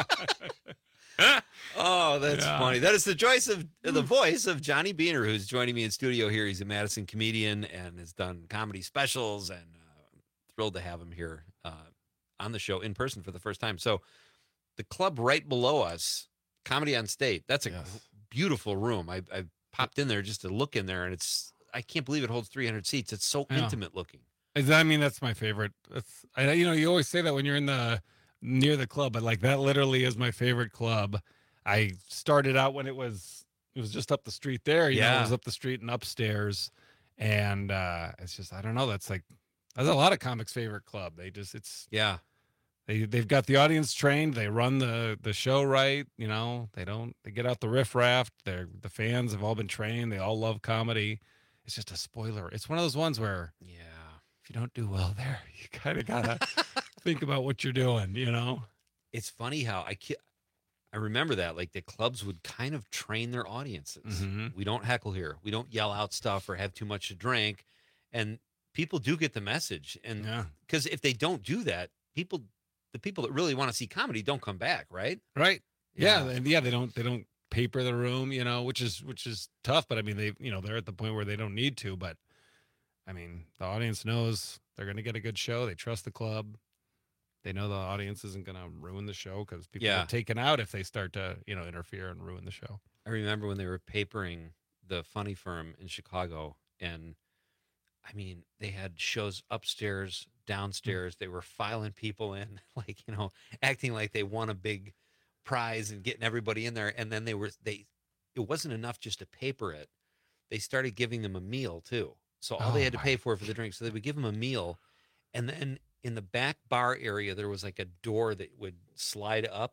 Oh, that's funny. That is the voice of Johnny Beaner, who's joining me in studio here. He's a Madison comedian and has done comedy specials, and thrilled to have him here on the show in person for the first time. So the club right below us, Comedy on State, that's a beautiful room. I popped in there just to look in there, and I can't believe it holds 300 seats. It's so intimate looking. I mean, that's my favorite. You always say that when you're in near the club, but like that literally is my favorite club. I started out when it was just up the street there. It was up the street and upstairs, and it's just, I don't know. That's a lot of comics' favorite club. They've got the audience trained. They run the show right. They get out the riffraff. The fans have all been trained. They all love comedy. It's just a spoiler. It's one of those ones where if you don't do well there, you kind of gotta think about what you're doing. It's funny how I remember that, like, the clubs would kind of train their audiences. We don't heckle here. We don't yell out stuff or have too much to drink. And people do get the message. And because if they don't do that, the people that really want to see comedy don't come back, right? Right. Yeah. They don't paper the room, which is tough. But I mean, they're at the point where they don't need to. But I mean, the audience knows they're going to get a good show. They trust the club. They know the audience isn't going to ruin the show because people get taken out if they start to, interfere and ruin the show. I remember when they were papering the Funny Firm in Chicago, and I mean, they had shows upstairs, downstairs. They were filing people in, like, acting like they won a big prize and getting everybody in there. And then it wasn't enough just to paper it. They started giving them a meal too. So all they had to pay for the drink. So they would give them a meal, and then in the back bar area, there was like a door that would slide up.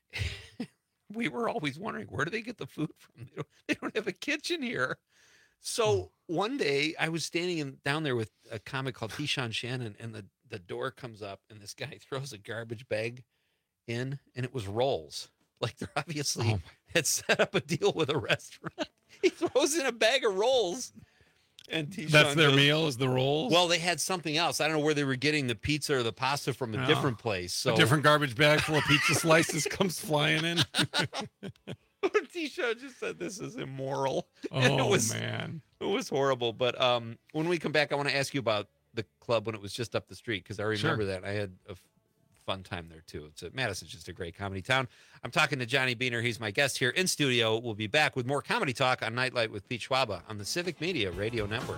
We were always wondering, where do they get the food from? They don't have a kitchen here. So one day I was standing down there with a comic called T-Shawn Shannon, and the door comes up, and this guy throws a garbage bag in, and it was rolls. Like, they're obviously had set up a deal with a restaurant. He throws in a bag of rolls. And that's their meal, is the rolls? Well, they had something else. I don't know where they were getting the pizza or the pasta from a different place. So a different garbage bag full of pizza slices comes flying in. T-Shawn just said, "This is immoral." Man. It was horrible. But when we come back, I want to ask you about the club when it was just up the street, because I remember that. I had a fun time there too. Madison's just a great comedy town. I'm talking to Johnny Beaner. He's my guest here in studio. We'll be back with more comedy talk on Nightlight with Pete Schwaba on the Civic Media Radio Network.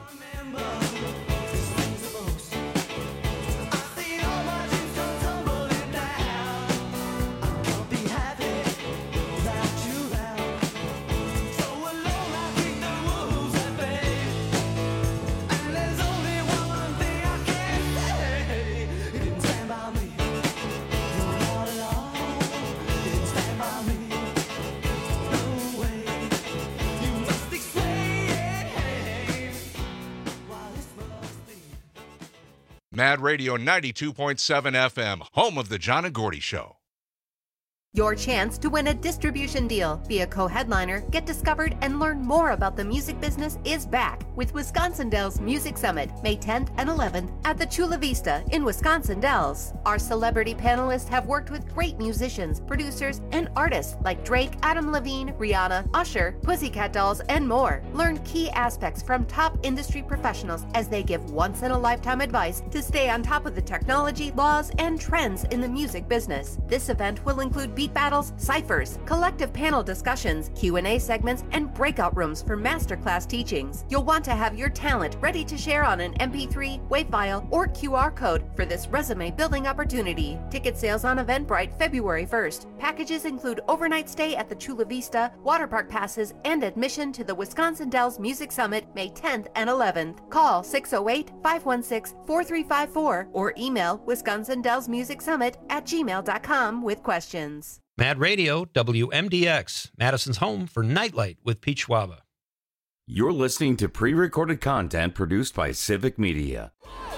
Mad Radio 92.7 FM, home of the John and Gordy Show. Your chance to win a distribution deal, be a co-headliner, get discovered, and learn more about the music business is back with Wisconsin Dells Music Summit, May 10th and 11th at the Chula Vista in Wisconsin Dells. Our celebrity panelists have worked with great musicians, producers, and artists like Drake, Adam Levine, Rihanna, Usher, Pussycat Dolls, and more. Learn key aspects from top industry professionals as they give once-in-a-lifetime advice to stay on top of the technology, laws, and trends in the music business. This event will include beat battles, ciphers, collective panel discussions, Q&A segments, and breakout rooms for masterclass teachings. You'll want to have your talent ready to share on an MP3, WAV file, or QR code for this resume building opportunity. Ticket sales on Eventbrite February 1st. Packages include overnight stay at the Chula Vista, water park passes, and admission to the Wisconsin Dells Music Summit May 10th and 11th. Call 608-516-4354 or email wisconsindellsmusicsummit@gmail.com with questions. Mad Radio, WMDX, Madison's home for Nightlight with Pete Schwaba. You're listening to pre-recorded content produced by Civic Media.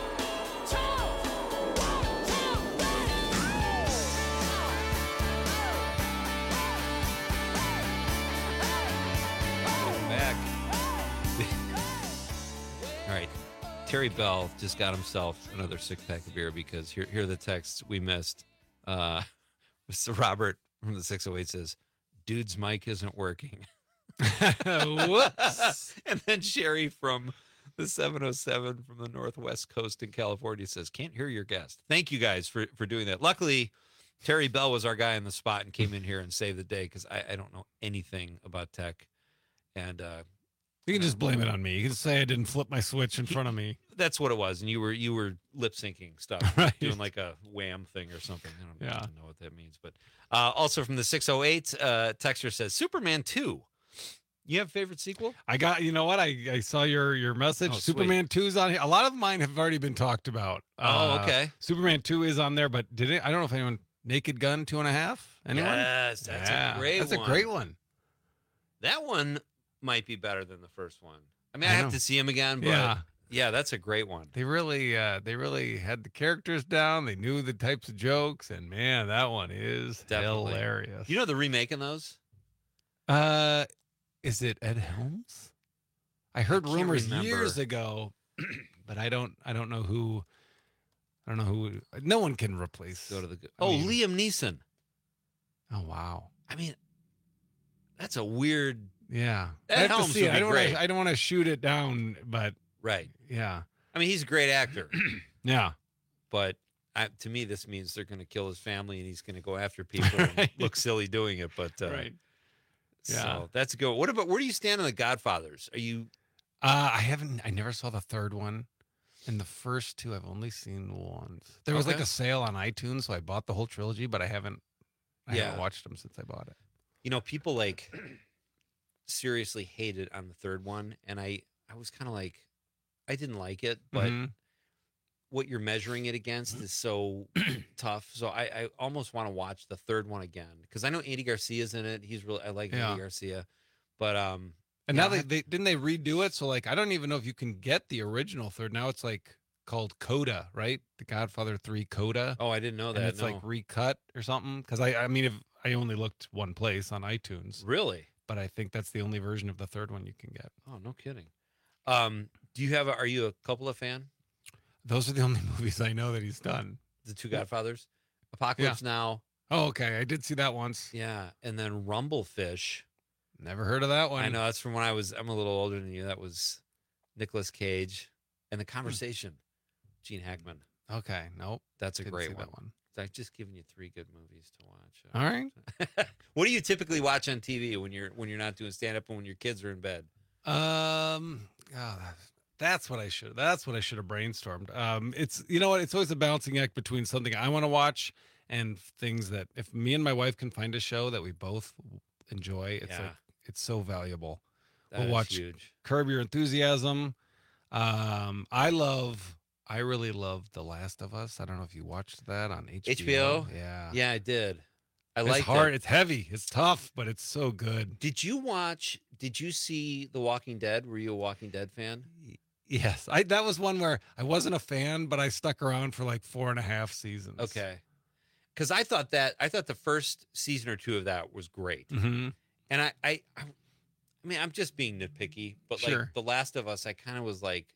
Back. All right. Terry Bell just got himself another six-pack of beer because here are the texts we missed. Mr. Robert from the 608 says, dude's mic isn't working. Whoops. And then Sherry from the 707 from the Northwest Coast in California says, can't hear your guest. Thank you guys for doing that. Luckily, Terry Bell was our guy on the spot and came in here and saved the day because I don't know anything about tech. And you can just blame it on me. You can say I didn't flip my switch in front of me. That's what it was. And you were lip syncing stuff, right. Doing like a wham thing or something. I don't Yeah. even know what that means. But also from the 608, texter says, Superman 2. You have a favorite sequel? I got, you know what? I saw your message. Oh, Superman 2's on here. A lot of mine have already been talked about. Okay. Superman 2 is on there, but I don't know if anyone, Naked Gun 2.5? Anyone? Yes, that's a great one. That's a great one. That one might be better than the first one. I mean, I have to see him again, but yeah, that's a great one. They really had the characters down. They knew the types of jokes, and man, that one is hilarious. You know the remake in those? Is it Ed Helms? I heard rumors remember. years ago, but I don't know who. I don't know who. No one can replace. Liam Neeson. Oh wow. I mean, that's a weird. Yeah. Ed Helms would be great. I don't want to shoot it down, but right. Yeah. I mean, he's a great actor. Yeah. But to me, this means they're going to kill his family and he's going to go after people and look silly doing it. But right. Yeah. So that's a good. What about where do you stand on the Godfathers? Are you? I never saw the third one. And the first two I've only seen once. There was like a sale on iTunes, so I bought the whole trilogy, but I haven't watched them since I bought it. You know, people like seriously hated on the third one, and I was kind of like, I didn't like it, but what you're measuring it against is so tough. So I almost want to watch the third one again because I know Andy Garcia's in it. I like Andy Garcia, but and now they didn't they redo it? So like I don't even know if you can get the original third. Now it's like called Coda, right? The Godfather 3 Coda. Oh, I didn't know that. And it's like recut or something. Because I mean, if I only looked one place on iTunes. Really? But I think that's the only version of the third one you can get. Oh, no kidding. Are you a Coppola fan? Those are the only movies I know that he's done. The two Godfathers? Apocalypse Now. Oh, okay. I did see that once. Yeah. And then Rumblefish. Never heard of that one. I know. That's from when I'm a little older than you. That was Nicolas Cage. And The Conversation. Gene Hackman. Okay. Nope. That's a great that one. I've just given you 3 good movies to watch. All right. What do you typically watch on TV when you're not doing stand up and when your kids are in bed? That's what I should have brainstormed. It's you know what, it's always a balancing act between something I want to watch and things that if me and my wife can find a show that we both enjoy, it's like it's so valuable. We'll watch huge. Curb Your Enthusiasm. I really love The Last of Us. I don't know if you watched that on HBO. Yeah. Yeah, I did. It's hard. It's heavy. It's tough, but it's so good. Did you see The Walking Dead? Were you a Walking Dead fan? Yes, that was one where I wasn't a fan, but I stuck around for like 4.5 seasons. Okay. Because I thought the first season or two of that was great. Mm-hmm. And I mean, I'm just being nitpicky, but like Sure. The Last of Us, I kind of was like,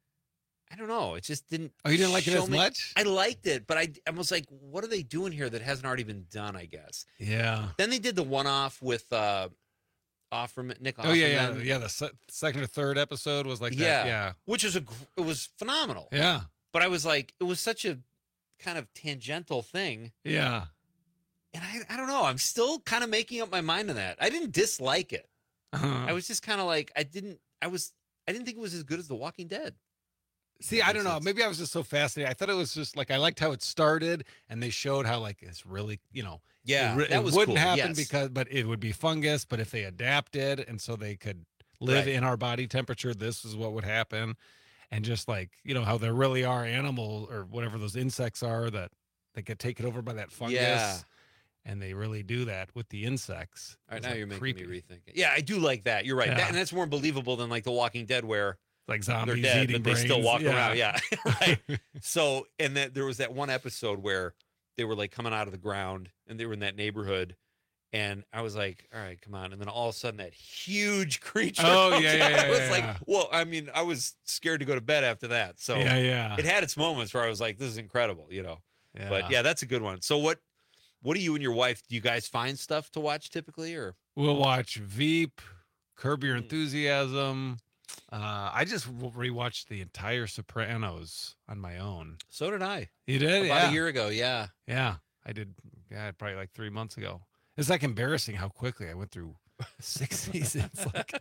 I don't know. It just didn't. Oh, you didn't like it show as me- much? I liked it, but I was like, what are they doing here that hasn't already been done? I guess. Yeah. Then they did the one-off with Offerman, Nick Offerman. Oh yeah. The second or third episode was like that. Yeah. Which is it was phenomenal. Yeah. But I was like, it was such a kind of tangential thing. Yeah. And I don't know. I'm still kind of making up my mind on that. I didn't dislike it. Uh-huh. I was just kind of like, I didn't think it was as good as The Walking Dead. See, I don't know. Maybe I was just so fascinated. I thought it was just like I liked how it started, and they showed how like it's really, Yeah, it that was wouldn't cool, happen yes. but it would be fungus. But if they adapted, and so they could live Right. in our body temperature, this is what would happen. And just like how there really are animals or whatever those insects are that get taken over by that fungus. Yeah. And they really do that with the insects. All right, It's, now like, you're making creepy. me rethink it. Yeah, I do like that. You're right. Yeah. And that's more believable than like The Walking Dead where Like they're zombies dead, eating but they still brains. walk Yeah. around. Yeah, right. So, and then there was that one episode where they were like coming out of the ground and they were in that neighborhood. And I was like, all right, come on. And then all of a sudden that huge creature. Oh, comes yeah, out. yeah, I was yeah, like, yeah. well, I mean, I was scared to go to bed after that. So Yeah. it had its moments where I was like, this is incredible, Yeah. But yeah, that's a good one. So what do you and your wife, do you guys find stuff to watch typically or? We'll watch Veep, Curb Hmm. Your Enthusiasm. I just rewatched the entire Sopranos on my own. So did I. You did? About a year ago, yeah. Yeah, I did. Yeah, probably like 3 months ago. It's like embarrassing how quickly I went through 6 seasons. Like,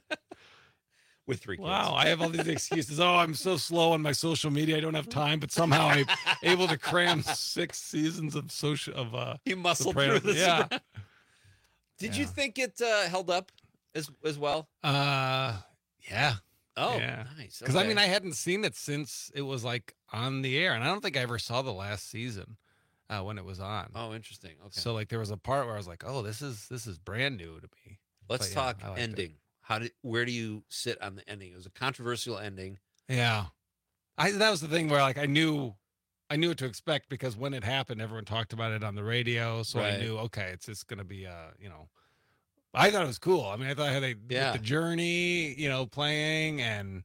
with 3 kids. wow, I have all these excuses. Oh, I'm so slow on my social media. I don't have time. But somehow I'm able to cram 6 seasons of You muscled Sopranos. through this. Yeah. Did you think it held up as well? Yeah. Oh, yeah. nice. Because I Okay. mean, I hadn't seen it since it was like on the air, and I don't think I ever saw the last season when it was on. Oh, interesting. Okay. So like there was a part where I was like, oh, this is brand new to me. Let's But, yeah, talk I liked it. ending. Where do you sit on the ending? It was a controversial ending. Yeah, that was the thing where like I knew what to expect because when it happened, everyone talked about it on the radio, so I Right. knew okay, it's just gonna be I thought it was cool. I mean, I thought how they with the Journey, playing and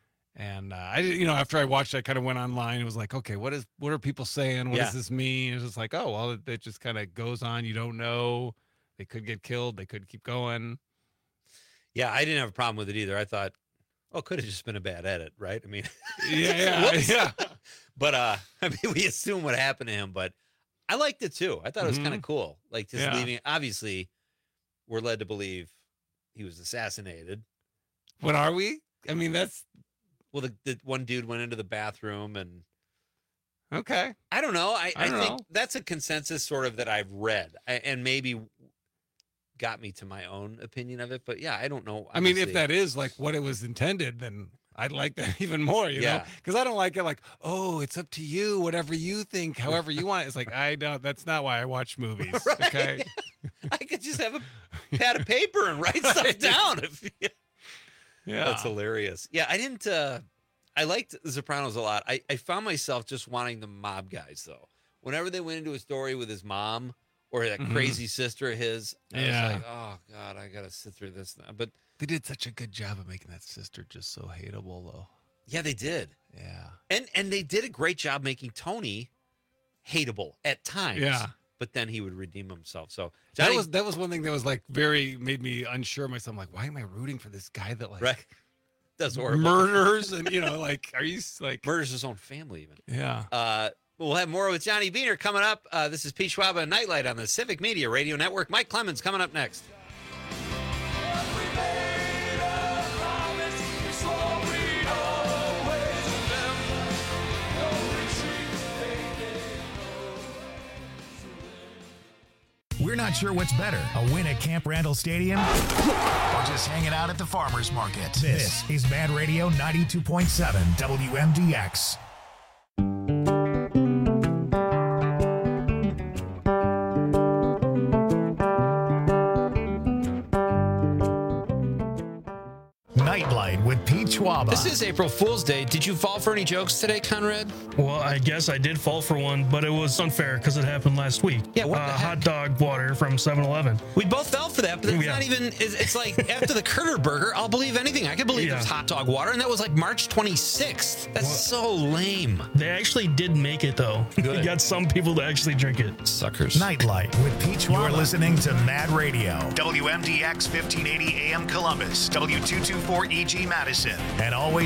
I after I watched it, I kind of went online and was like, okay, what are people saying? What Yeah. does this mean? It's just like, oh, well, it just kind of goes on. You don't know. They could get killed. They could keep going. Yeah, I didn't have a problem with it either. I thought, oh, it could have just been a bad edit, right? I mean, Yeah, whoops. yeah. But I mean, we assume what happened to him, but I liked it too. I thought it was kind of cool. Like just Yeah. leaving. Obviously, we're led to believe he was assassinated. What are we? I mean, that's Well, the one dude went into the bathroom and okay. I don't know. I don't think know. that's a consensus sort of that I've read and maybe got me to my own opinion of it. But yeah, I don't know. I mean, if obviously. that is like what it was intended, then I'd like that even more, you know? Yeah. Because I don't like it like, oh, it's up to you, whatever you think, however you want. It's like, I don't, that's not why I watch movies. Right. Okay. I could just have a pad of paper and write stuff down. Yeah. That's hilarious. Yeah, I didn't. I liked The Sopranos a lot. I found myself just wanting the mob guys though. Whenever they went into a story with his mom or that Mhm. crazy sister of his, I Yeah. was like, oh god, I gotta sit through this now. But They did such a good job of making that sister just so hateable, though. yeah, they did. Yeah. And they did a great job making Tony hateable at times. Yeah. But then he would redeem himself. So That Johnny, was one thing that was like made me unsure of myself. I'm like, why am I rooting for this guy that like right. That's horrible. murders and like, are you like Murders his own family even. Yeah. We'll have more with Johnny Beaner coming up. This is Pete Schwab and Nightlight on the Civic Media Radio Network. Mike Clemens coming up next. We're not sure what's better, a win at Camp Randall Stadium or just hanging out at the farmer's market. This is Mad Radio 92.7 WMDX. Nightlight with Pete Schwaba. This is April Fool's Day. Did you fall for any jokes today, Conrad? Well, I guess I did fall for one, but it was unfair because it happened last week. Yeah, what the heck? Hot dog water from 7-Eleven. We both fell for that, but it's not even, it's like after the Critter Burger, I'll believe anything. I could believe it was hot dog water, and that was like March 26th. That's so lame. They actually did make it, though. They got some people to actually drink it. Suckers. Nightlight with Pete Schwaba. You're listening to Mad Radio. WMDX 1580 AM Columbus, W224EG Madison, and always